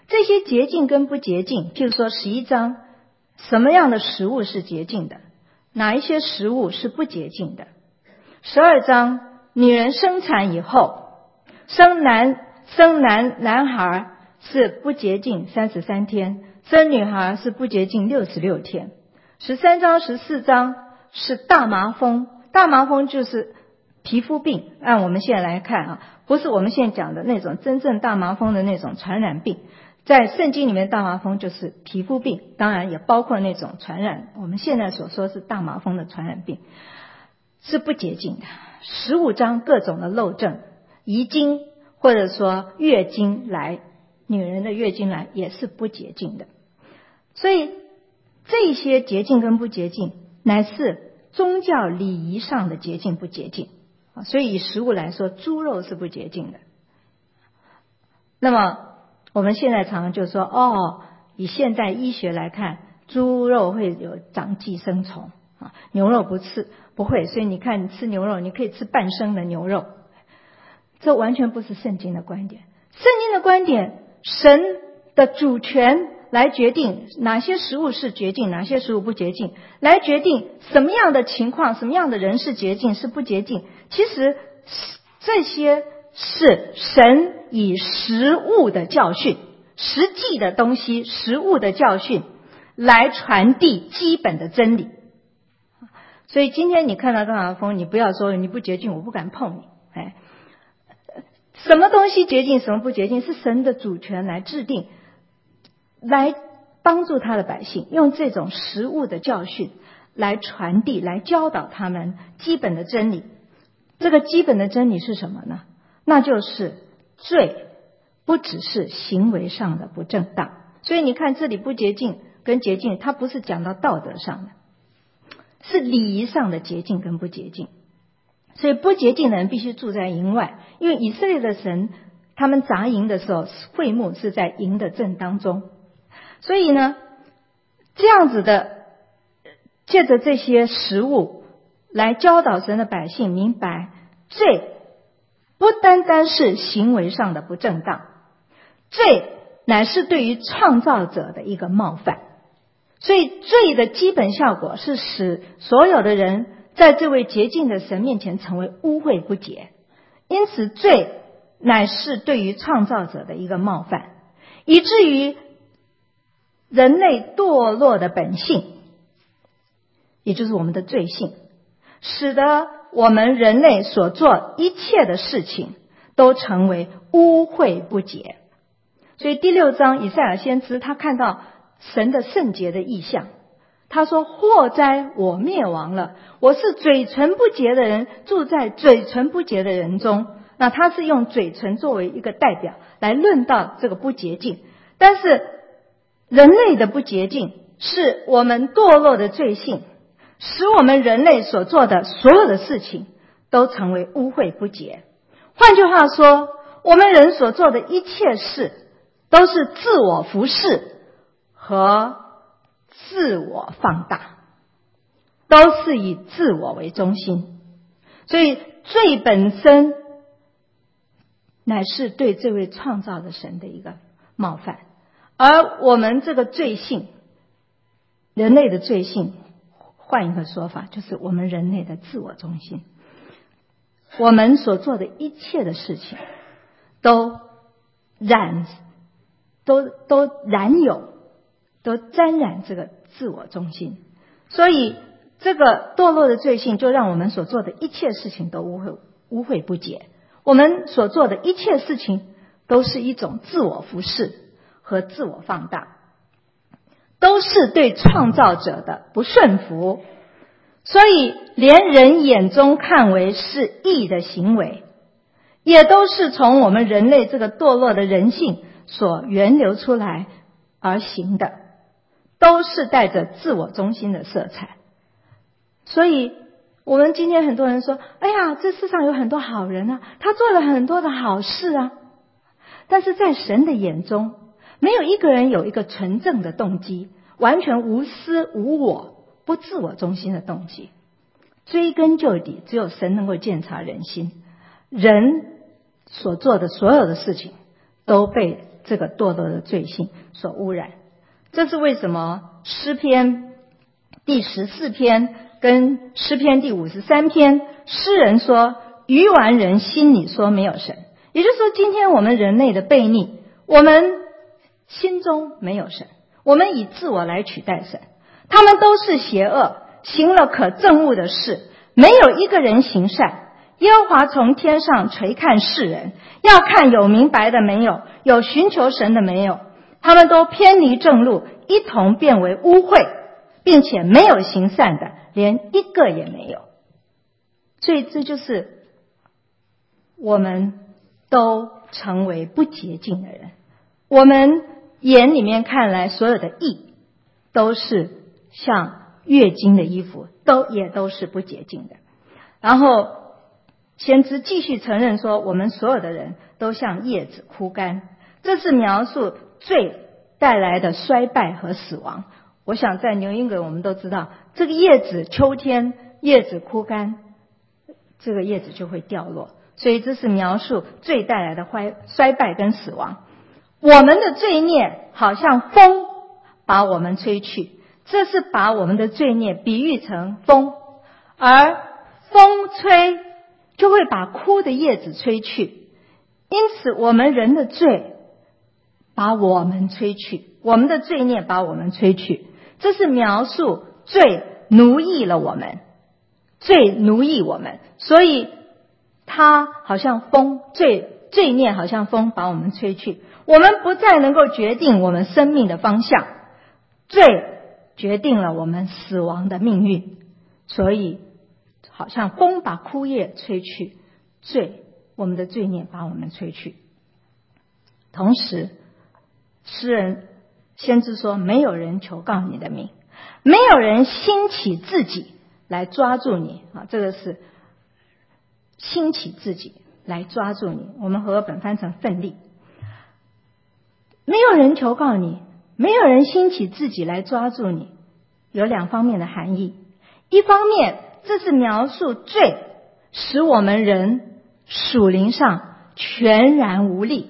这些洁净跟不洁净，譬如说十一章，什么样的食物是洁净的，哪一些食物是不洁净的。十二章，女人生产以后，生男生男男孩是不洁净三十三天，生女孩是不洁净六十六天。十三章十四章是大麻风，大麻风就是皮肤病，按我们现在来看啊，不是我们现在讲的那种真正大麻风的那种传染病，在圣经里面大麻风就是皮肤病，当然也包括那种传染我们现在所说是大麻风的传染病，是不洁净的。十五章各种的漏症，遗精或者说月经来，女人的月经来也是不洁净的。所以这些洁净跟不洁净乃是宗教礼仪上的洁净不洁净。所以以食物来说，猪肉是不洁净的。那么我们现在常常就说，哦，以现代医学来看，猪肉会有长寄生虫啊，牛肉不吃不会，所以你看你吃牛肉，你可以吃半生的牛肉，这完全不是圣经的观点。圣经的观点，神的主权来决定哪些食物是洁净，哪些食物不洁净，来决定什么样的情况，什么样的人是洁净是不洁净。其实这些是神以实物的教训，实际的东西，实物的教训来传递基本的真理。所以今天你看到大麻风，你不要说你不洁净我不敢碰你，哎，什么东西洁净什么不洁净是神的主权来制定，来帮助他的百姓用这种实物的教训来传递，来教导他们基本的真理。这个基本的真理是什么呢？那就是罪不只是行为上的不正当。所以你看这里不洁净跟洁净，它不是讲到道德上的，是礼仪上的洁净跟不洁净。所以不洁净的人必须住在营外，因为以色列的神他们杂营的时候，会幕是在营的正当中。所以呢，这样子的借着这些食物来教导神的百姓明白，罪不单单是行为上的不正当，罪乃是对于创造者的一个冒犯。所以罪的基本效果是使所有的人在这位洁净的神面前成为污秽不洁，因此罪乃是对于创造者的一个冒犯，以至于人类堕落的本性，也就是我们的罪性，使得我们人类所做一切的事情都成为污秽不洁。所以第六章以赛亚先知他看到神的圣洁的意象，他说祸哉我灭亡了，我是嘴唇不洁的人，住在嘴唇不洁的人中。那他是用嘴唇作为一个代表来论到这个不洁净，但是人类的不洁净是我们堕落的罪性，使我们人类所做的所有的事情都成为污秽不洁。换句话说，我们人所做的一切事都是自我服侍和自我放大，都是以自我为中心。所以罪本身乃是对这位创造的神的一个冒犯，而我们这个罪性，人类的罪性，换一个说法，就是我们人类的自我中心。我们所做的一切的事情都染都都染有都沾染这个自我中心。所以这个堕落的罪性就让我们所做的一切事情都污秽污秽不洁，我们所做的一切事情都是一种自我服侍和自我放大，都是对创造者的不顺服。所以连人眼中看为是义的行为，也都是从我们人类这个堕落的人性所源流出来而行的，都是带着自我中心的色彩。所以我们今天很多人说，哎呀，这世上有很多好人啊，他做了很多的好事啊，但是在神的眼中，没有一个人有一个纯正的动机，完全无私无我不自我中心的动机。追根究底，只有神能够鉴察人心，人所做的所有的事情都被这个堕落的罪性所污染。这是为什么诗篇第十四篇跟诗篇第五十三篇，诗人说愚顽人心里说没有神，也就是说今天我们人类的悖逆，我们心中没有神，我们以自我来取代神，他们都是邪恶，行了可憎恶的事，没有一个人行善。耶和华从天上垂看世人，要看有明白的没有，有寻求神的没有。他们都偏离正路，一同变为污秽，并且没有行善的，连一个也没有。所以这就是我们都成为不洁净的人。我们眼里面看来所有的义都是像月经的衣服，都也都是不洁净的。然后先知继续承认说，我们所有的人都像叶子枯干，这是描述罪带来的衰败和死亡。我想在牛英格我们都知道，这个叶子秋天叶子枯干，这个叶子就会掉落，所以这是描述罪带来的衰败跟死亡。我们的罪孽好像风把我们吹去，这是把我们的罪孽比喻成风，而风吹就会把枯的叶子吹去，因此我们人的罪把我们吹去，我们的罪孽把我们吹去，这是描述罪奴役了我们，罪奴役我们，所以它好像风，罪罪孽好像风把我们吹去，我们不再能够决定我们生命的方向，罪决定了我们死亡的命运，所以好像风把枯叶吹去，罪我们的罪孽把我们吹去。同时诗人先知说，没有人求告你的名，没有人兴起自己来抓住你啊，这个是兴起自己来抓住你，我们和合本翻成奋力。没有人求告你，没有人兴起自己来抓住你，有两方面的含义。一方面，这是描述罪使我们人属灵上全然无力，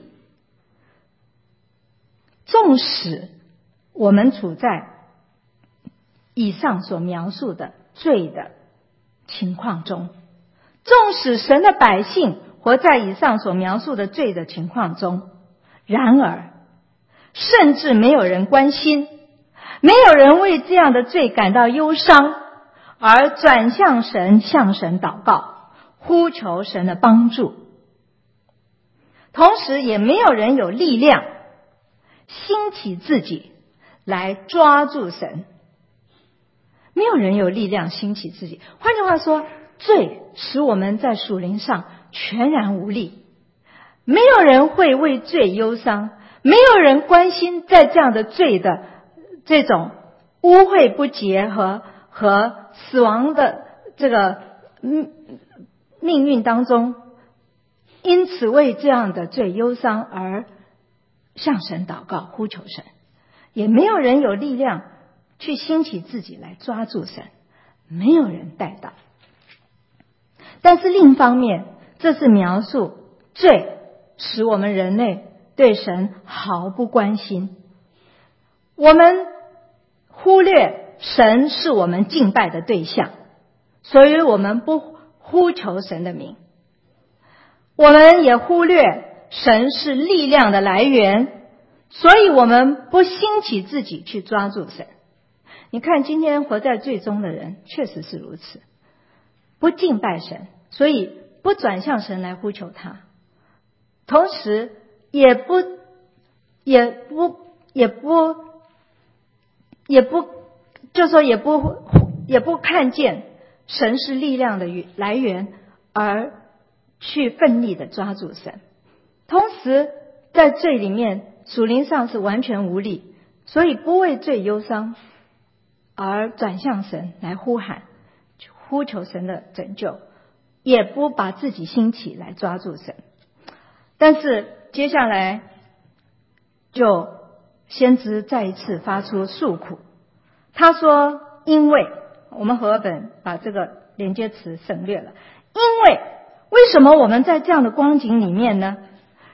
纵使我们处在以上所描述的罪的情况中，纵使神的百姓活在以上所描述的罪的情况中，然而甚至没有人关心，没有人为这样的罪感到忧伤，而转向神，向神祷告，呼求神的帮助。同时也没有人有力量兴起自己来抓住神，没有人有力量兴起自己。换句话说，罪使我们在属灵上全然无力，没有人会为罪忧伤，没有人关心在这样的罪的这种污秽不洁和和死亡的这个命运当中，因此为这样的罪忧伤而向神祷告呼求神，也没有人有力量去兴起自己来抓住神，没有人带到。但是另一方面，这是描述罪使我们人类对神毫不关心，我们忽略神是我们敬拜的对象，所以我们不呼求神的名，我们也忽略神是力量的来源，所以我们不兴起自己去抓住神。你看今天活在罪中的人确实是如此，不敬拜神，所以不转向神来呼求他，同时也不也不也不也不就说也不也不看见神是力量的来源，而去奋力的抓住神。同时在罪里面属灵上是完全无力，所以不为罪忧伤，而转向神来呼喊呼求神的拯救，也不把自己兴起来抓住神。但是接下来就先知再一次发出诉苦，他说因为我们和合本把这个连接词省略了，因为为什么我们在这样的光景里面呢？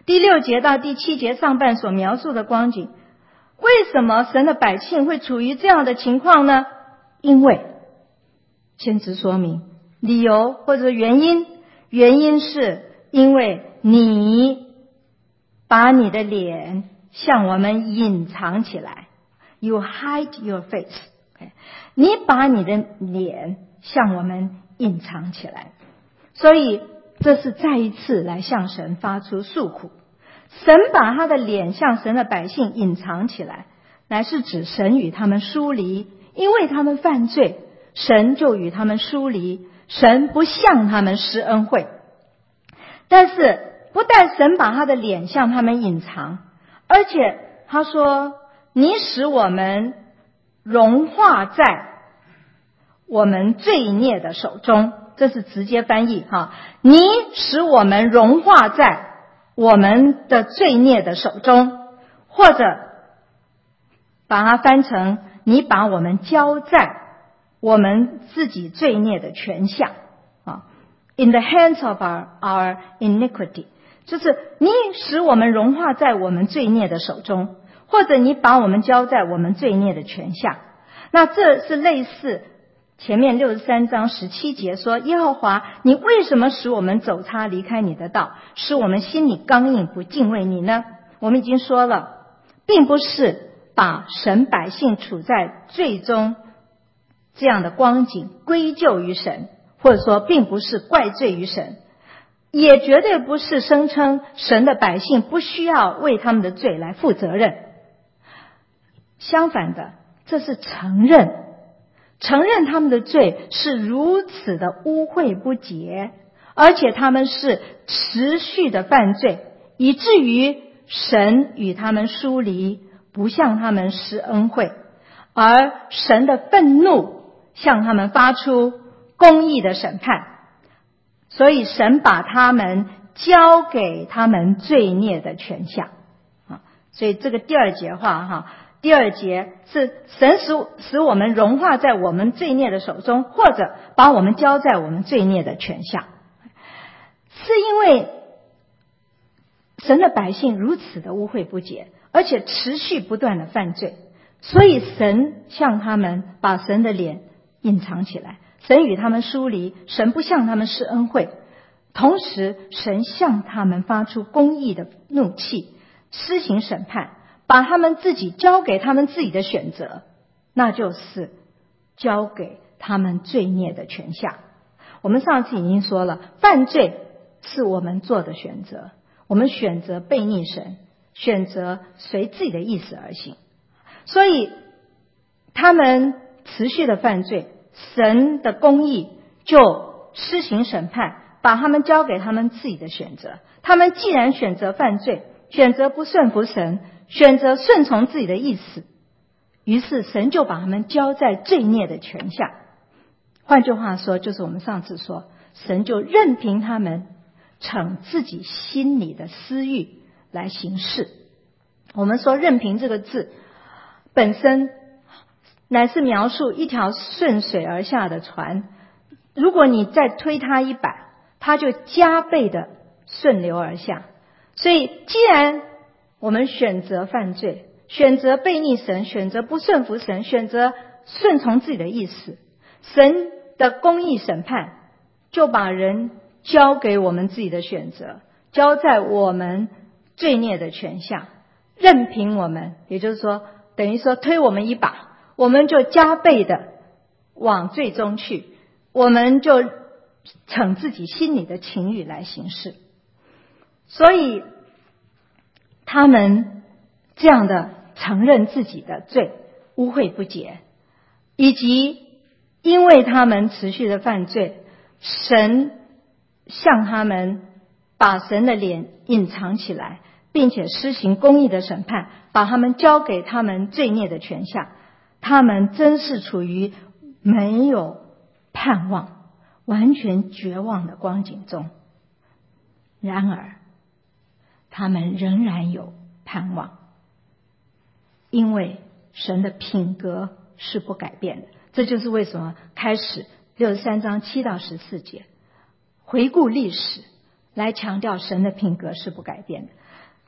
第六节到第七节上半所描述的光景，为什么神的百姓会处于这样的情况呢？因为先知说明理由或者原因，原因是因为你把你的脸向我们隐藏起来， You hide your face、okay? 你把你的脸向我们隐藏起来，所以这是再一次来向神发出诉苦。神把他的脸向神的百姓隐藏起来，乃是指神与他们疏离，因为他们犯罪，神就与他们疏离，神不向他们施恩惠。但是不但神把他的脸向他们隐藏，而且他说你使我们融化在我们罪孽的手中，这是直接翻译哈，你使我们融化在我们的罪孽的手中，或者把它翻成你把我们交在我们自己罪孽的权下啊 ，in the hands of our, our iniquity， 就是你使我们融化在我们罪孽的手中，或者你把我们交在我们罪孽的权下。那这是类似前面六十三章十七节说，耶和华，你为什么使我们走差离开你的道，使我们心里刚硬不敬畏你呢？我们已经说了，并不是把神百姓处在罪中这样的光景归咎于神，或者说并不是怪罪于神，也绝对不是声称神的百姓不需要为他们的罪来负责任。相反的，这是承认承认他们的罪是如此的污秽不洁，而且他们是持续的犯罪，以至于神与他们疏离，不向他们施恩惠，而神的愤怒向他们发出公义的审判，所以神把他们交给他们罪孽的权下。所以这个第二节话哈，第二节是神使使我们融化在我们罪孽的手中，或者把我们交在我们罪孽的权下，是因为神的百姓如此的污秽不洁，而且持续不断的犯罪，所以神向他们把神的脸隐藏起来，神与他们疏离，神不向他们施恩惠，同时神向他们发出公义的怒气，施行审判，把他们自己交给他们自己的选择，那就是交给他们罪孽的权下。我们上次已经说了，犯罪是我们做的选择，我们选择悖逆神，选择随自己的意思而行，所以他们持续的犯罪，神的公义就施行审判，把他们交给他们自己的选择。他们既然选择犯罪，选择不顺服神，选择顺从自己的意思，于是神就把他们交在罪孽的权下。换句话说，就是我们上次说，神就任凭他们逞自己心里的私欲来行事。我们说任凭这个字本身乃是描述一条顺水而下的船，如果你再推它一把，它就加倍的顺流而下。所以既然我们选择犯罪，选择悖逆神，选择不顺服神，选择顺从自己的意思，神的公义审判就把人交给我们自己的选择，交在我们罪孽的权下，任凭我们，也就是说等于说推我们一把，我们就加倍的往最终去，我们就逞自己心里的情欲来行事。所以他们这样的承认自己的罪，污秽不洁，以及因为他们持续的犯罪，神向他们把神的脸隐藏起来，并且施行公义的审判，把他们交给他们罪孽的权下。他们真是处于没有盼望，完全绝望的光景中。然而他们仍然有盼望，因为神的品格是不改变的。这就是为什么开始六十三章七到十四节回顾历史，来强调神的品格是不改变的。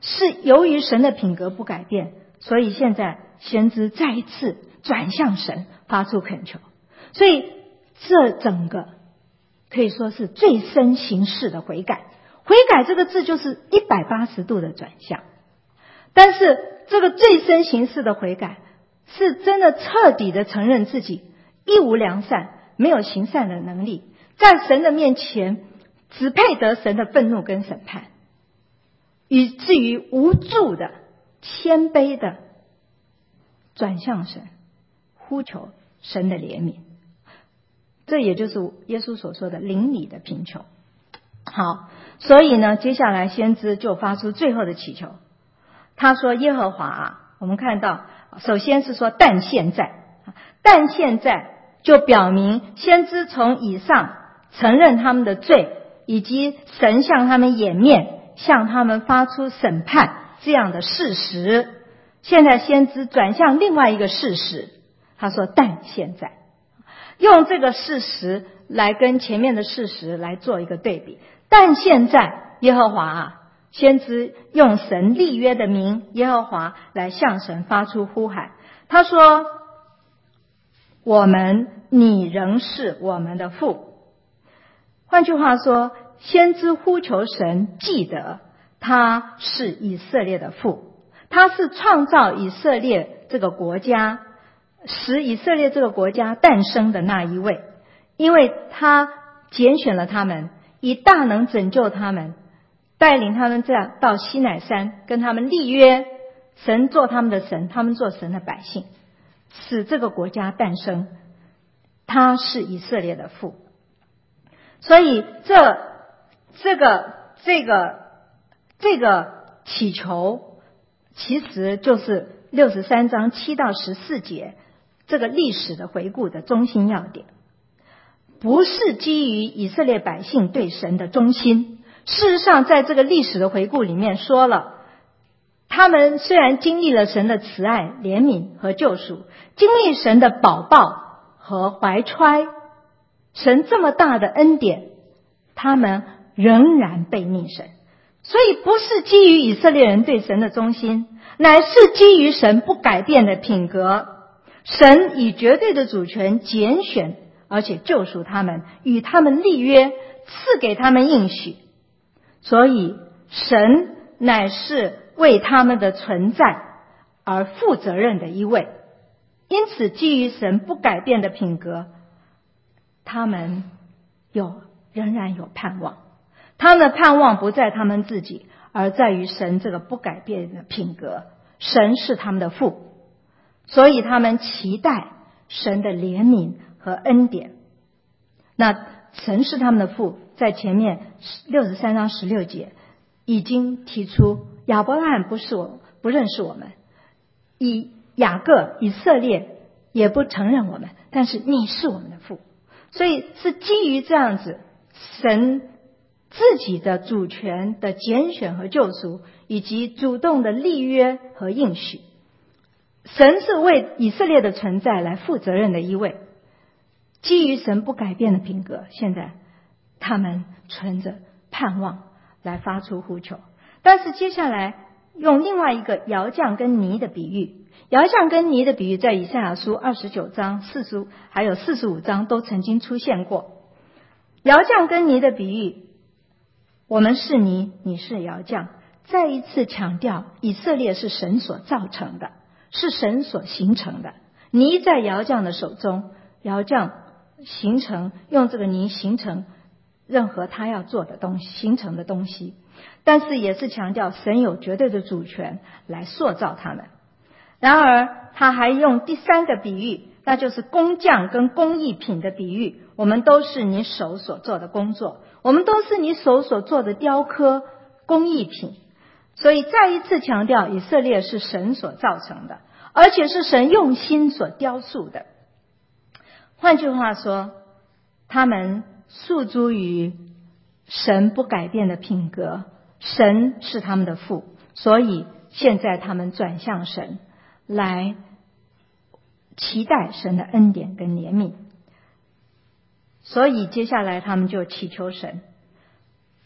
是由于神的品格不改变，所以现在先知再一次转向神，发出恳求。所以这整个可以说是最深形式的悔改。悔改这个字就是一百八十度的转向，但是这个最深形式的悔改是真的彻底的承认自己一无良善，没有行善的能力，在神的面前只配得神的愤怒跟审判，以至于无助的谦卑的转向神，呼求神的怜悯。这也就是耶稣所说的邻里的贫穷。好，所以呢，接下来先知就发出最后的祈求。他说：耶和华啊，我们看到首先是说但现在，但现在就表明先知从以上承认他们的罪，以及神向他们掩面，向他们发出审判这样的事实。现在先知转向另外一个事实，他说但现在，用这个事实来跟前面的事实来做一个对比。但现在耶和华啊，先知用神立约的名耶和华来向神发出呼喊。他说：我们你仍是我们的父。换句话说，先知呼求神记得他是以色列的父，他是创造以色列这个国家，使以色列这个国家诞生的那一位，因为他拣选了他们，以大能拯救他们，带领他们这样到西乃山，跟他们立约，神做他们的神，他们做神的百姓，使这个国家诞生。他是以色列的父。所以这这个这个这个祈求其实就是六十三章七到十四节这个历史的回顾的中心要点，不是基于以色列百姓对神的忠心。事实上在这个历史的回顾里面说了，他们虽然经历了神的慈爱、怜悯和救赎，经历神的保抱和怀揣，神这么大的恩典，他们仍然背逆神。所以不是基于以色列人对神的忠心，乃是基于神不改变的品格。神以绝对的主权拣选而且救赎他们，与他们立约，赐给他们应许。所以神乃是为他们的存在而负责任的一位。因此基于神不改变的品格，他们有仍然有盼望。他们的盼望不在他们自己，而在于神这个不改变的品格。神是他们的父，所以他们期待神的怜悯和恩典。那神是他们的父，在前面六十三章十六节已经提出，亚伯拉罕不是我不认识我们，以雅各以色列也不承认我们，但是你是我们的父。所以是基于这样子神自己的主权的拣选和救赎，以及主动的立约和应许。神是为以色列的存在来负责任的一位。基于神不改变的品格，现在他们存着盼望来发出呼求。但是接下来用另外一个窑匠跟泥的比喻，窑匠跟泥的比喻在以赛亚书二十九章四十还有四十五章都曾经出现过。窑匠跟泥的比喻，我们是泥，你是窑匠，再一次强调以色列是神所造成的，是神所形成的。泥在窑匠的手中，窑匠形成用这个泥形成任何他要做的东西，形成的东西。但是也是强调神有绝对的主权来塑造他们。然而他还用第三个比喻，那就是工匠跟工艺品的比喻。我们都是你手所做的工作，我们都是你手所做的雕刻工艺品。所以再一次强调以色列是神所造成的，而且是神用心所雕塑的。换句话说，他们诉诸于神不改变的品格，神是他们的父，所以现在他们转向神，来期待神的恩典跟怜悯。所以接下来他们就祈求神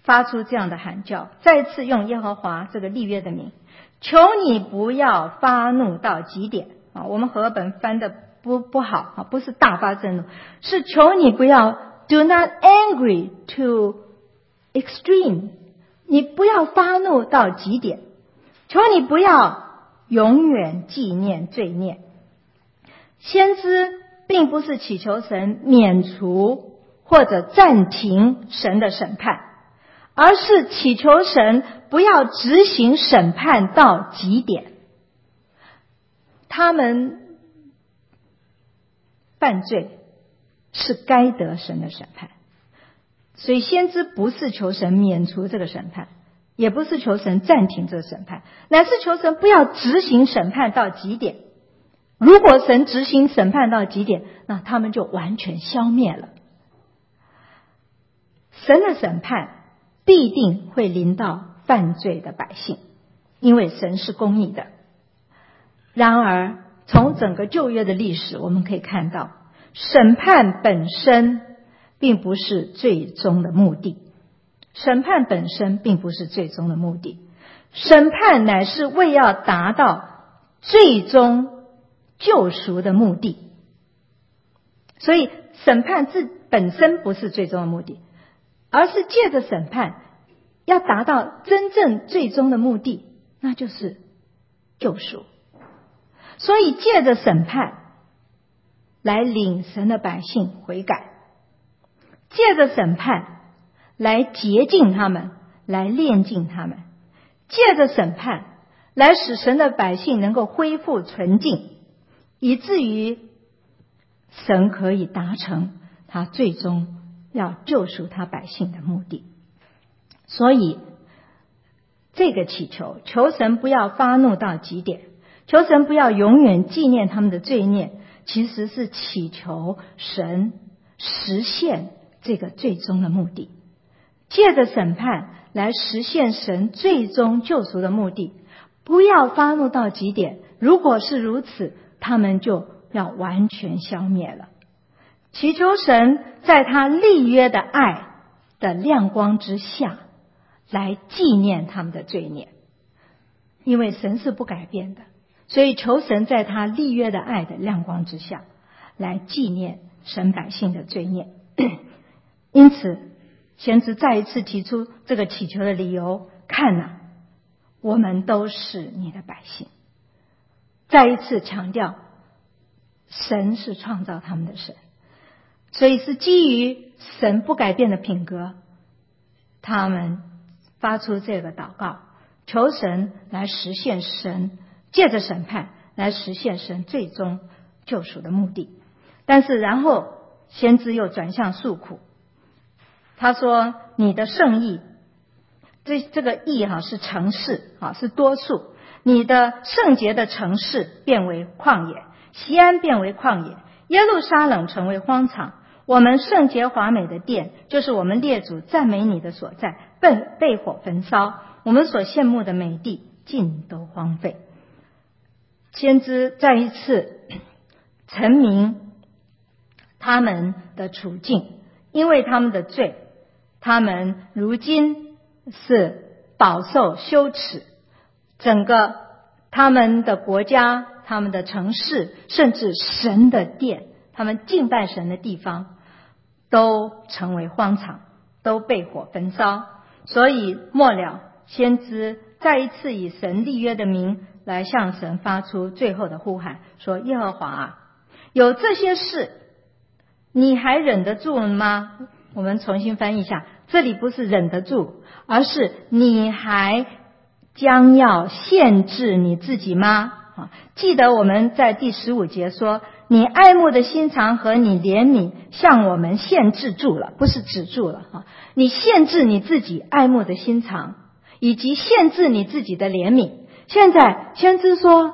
发出这样的喊叫，再次用耶和华这个立约的名，求你不要发怒到极点啊！我们和合本翻的不不好啊，不是大发震怒，是求你不要 do not angry to extreme， 你不要发怒到极点，求你不要永远纪念罪孽。先知并不是祈求神免除或者暂停神的审判，而是祈求神不要执行审判到极点。他们犯罪是该得神的审判，所以先知不是求神免除这个审判，也不是求神暂停这个审判，乃是求神不要执行审判到极点。如果神执行审判到极点，那他们就完全消灭了。神的审判必定会临到犯罪的百姓，因为神是公义的。然而从整个旧约的历史我们可以看到，审判本身并不是最终的目的，审判本身并不是最终的目的，审判乃是为要达到最终救赎的目的。所以审判自本身不是最终的目的，而是借着审判要达到真正最终的目的，那就是救赎。所以借着审判来领神的百姓悔改，借着审判来洁净他们，来炼净他们，借着审判来使神的百姓能够恢复纯净，以至于神可以达成他最终要救赎他百姓的目的。所以这个祈求，求神不要发怒到极点，求神不要永远纪念他们的罪孽，其实是祈求神实现这个最终的目的，借着审判来实现神最终救赎的目的。不要发怒到极点，如果是如此，他们就要完全消灭了。祈求神在他立约的爱的亮光之下来纪念他们的罪孽，因为神是不改变的，所以求神在他立约的爱的亮光之下来纪念神百姓的罪孽。因此先知再一次提出这个祈求的理由，看哪，我们都是你的百姓。再一次强调神是创造他们的神，所以是基于神不改变的品格，他们发出这个祷告，求神来实现神借着审判来实现神最终救赎的目的。但是然后先知又转向诉苦，他说你的圣意，这这个义哈是城市啊，是多数，你的圣洁的城市变为旷野，西安变为旷野，耶路撒冷成为荒场，我们圣洁华美的殿，就是我们列祖赞美你的所在，被被火焚烧，我们所羡慕的美地尽都荒废。先知再一次陈明他们的处境，因为他们的罪，他们如今是饱受羞耻，整个他们的国家，他们的城市，甚至神的殿，他们敬拜神的地方都成为荒场，都被火焚烧。所以末了，先知再一次以神立约的名来向神发出最后的呼喊，说耶和华啊，有这些事你还忍得住吗？我们重新翻译一下，这里不是忍得住，而是你还将要限制你自己吗？记得我们在第十五节说，你爱慕的心肠和你怜悯向我们限制住了，不是止住了，你限制你自己爱慕的心肠，以及限制你自己的怜悯。现在先知说，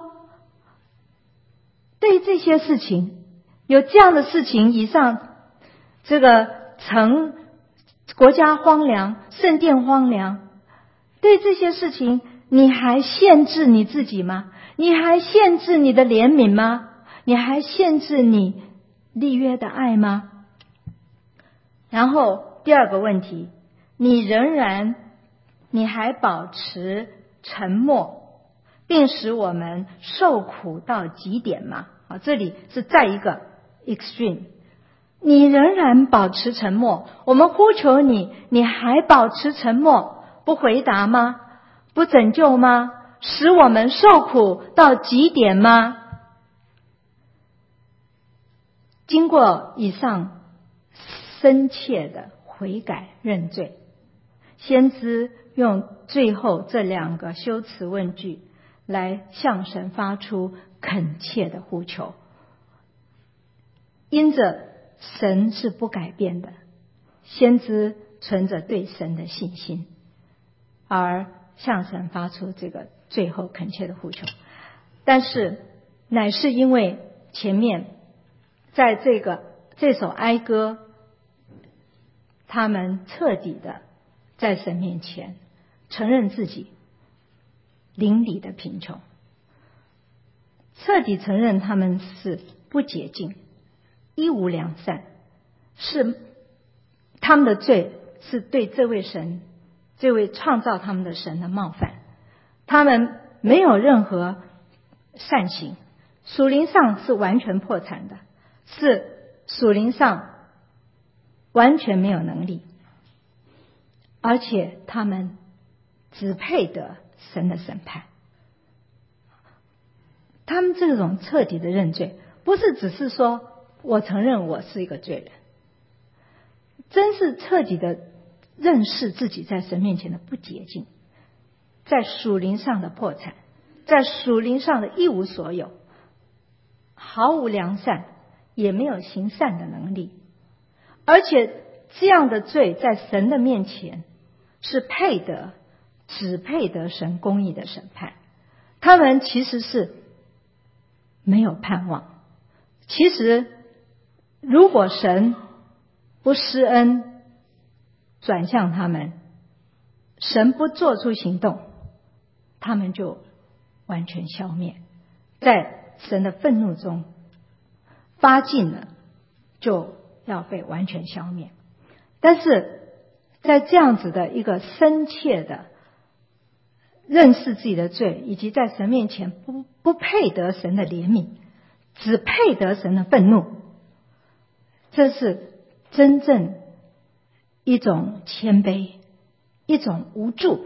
对这些事情，有这样的事情以上，这个城国家荒凉，圣殿荒凉，对这些事情你还限制你自己吗？你还限制你的怜悯吗？你还限制你立约的爱吗？然后第二个问题， 你仍然你还保持沉默，并使我们受苦到极点吗？啊，这里是再一个 extreme， 你仍然保持沉默，我们呼求你，你还保持沉默，不回答吗？不拯救吗？使我们受苦到极点吗？经过以上深切的悔改认罪，先知用最后这两个修辞问句来向神发出恳切的呼求。因着神是不改变的，先知存着对神的信心，而向神发出这个最后恳切的呼求。但是乃是因为前面在这个这首哀歌，他们彻底的在神面前承认自己邻里的贫穷，彻底承认他们是不洁净，一无良善，是他们的罪是对这位神，这位创造他们的神的冒犯，他们没有任何善行，属灵上是完全破产的，是属灵上完全没有能力，而且他们只配得神的审判。他们这种彻底的认罪，不是只是说我承认我是一个罪人，真是彻底的认识自己在神面前的不洁净，在属灵上的破产，在属灵上的一无所有，毫无良善，也没有行善的能力，而且这样的罪在神的面前是配得，只配得神公义的审判。他们其实是没有盼望。其实如果神不施恩转向他们，神不做出行动，他们就完全消灭，在神的愤怒中发尽了，就要被完全消灭。但是在这样子的一个深切的认识自己的罪，以及在神面前不不配得神的怜悯，只配得神的愤怒，这是真正一种谦卑，一种无助，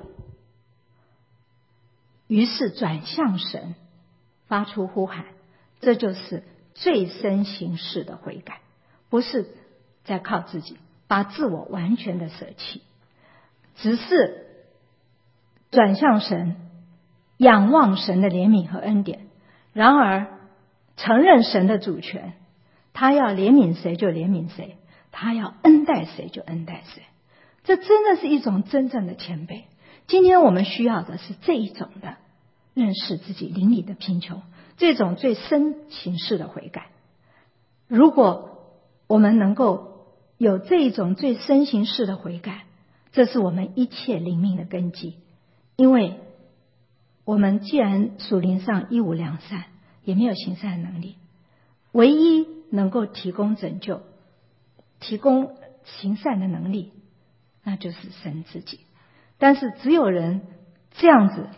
于是转向神发出呼喊，这就是最深形式的悔改，不是在靠自己把自我完全的舍弃，只是转向神，仰望神的怜悯和恩典，然而承认神的主权，他要怜悯谁就怜悯谁，他要恩待谁就恩待谁。这真的是一种真正的谦卑。今天我们需要的是这一种的认识自己邻里的贫穷，这种最深形式的悔改。如果我们能够有这一种最深形式的悔改，这是我们一切灵命的根基。因为我们既然属灵上一无良善，也没有行善的能力，唯一能够提供拯救、提供行善的能力，那就是神自己。但是只有人这样子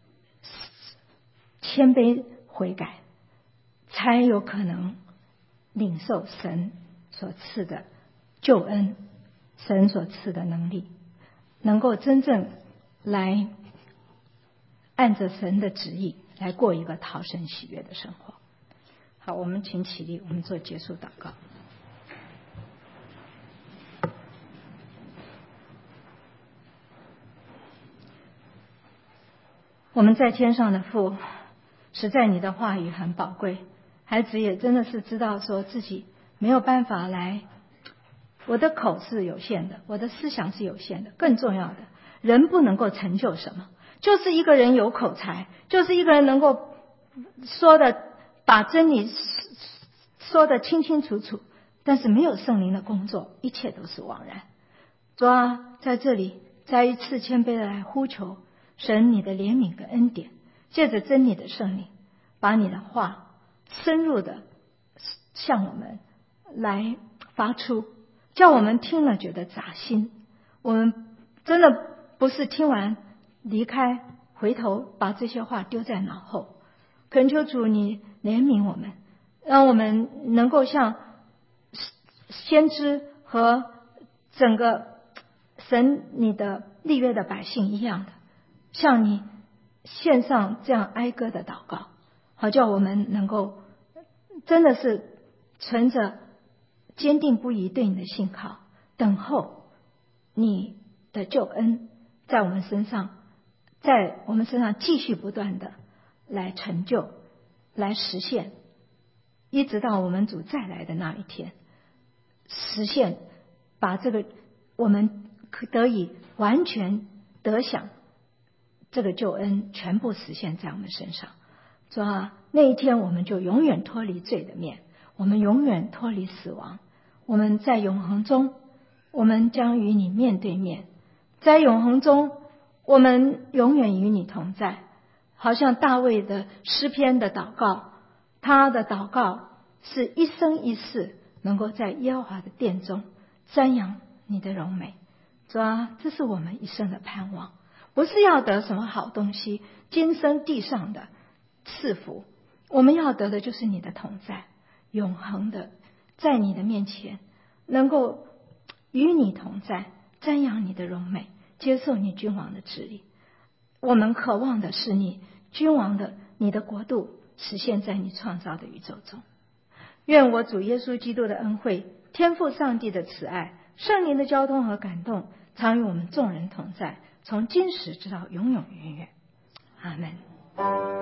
谦卑悔改，才有可能领受神所赐的救恩，神所赐的能力，能够真正来按着神的旨意来过一个讨神喜悦的生活。好，我们请起立，我们做结束祷告。我们在天上的父，实在你的话语很宝贵，孩子也真的是知道说自己没有办法来，我的口是有限的，我的思想是有限的，更重要的，人不能够成就什么，就是一个人有口才，就是一个人能够说的把真理说得清清楚楚，但是没有圣灵的工作，一切都是枉然。主啊，在这里再一次谦卑的来呼求神你的怜悯跟恩典，借着真理的圣灵，把你的话深入的向我们来发出，叫我们听了觉得扎心，我们真的不是听完离开，回头把这些话丢在脑后。恳求主你怜悯我们，让我们能够像先知和整个神你的立约的百姓一样的，向你献上这样哀歌的祷告，好叫我们能够真的是存着坚定不移对你的信靠，等候你的救恩在我们身上，在我们身上继续不断的来成就，来实现，一直到我们主再来的那一天，实现把这个我们得以完全得享这个救恩全部实现在我们身上。主啊，那一天我们就永远脱离罪的面，我们永远脱离死亡，我们在永恒中我们将与你面对面，在永恒中我们永远与你同在。好像大卫的诗篇的祷告，他的祷告是一生一世能够在耶和华的殿中瞻仰你的荣美。主啊，这是我们一生的盼望，不是要得什么好东西，今生地上的赐福，我们要得的就是你的同在，永恒的在你的面前能够与你同在，瞻仰你的荣美，接受你君王的治理。我们渴望的是你君王的你的国度实现在你创造的宇宙中。愿我主耶稣基督的恩惠，天父上帝的慈爱，圣灵的交通和感动，常与我们众人同在，从今时直到永永远远。阿们。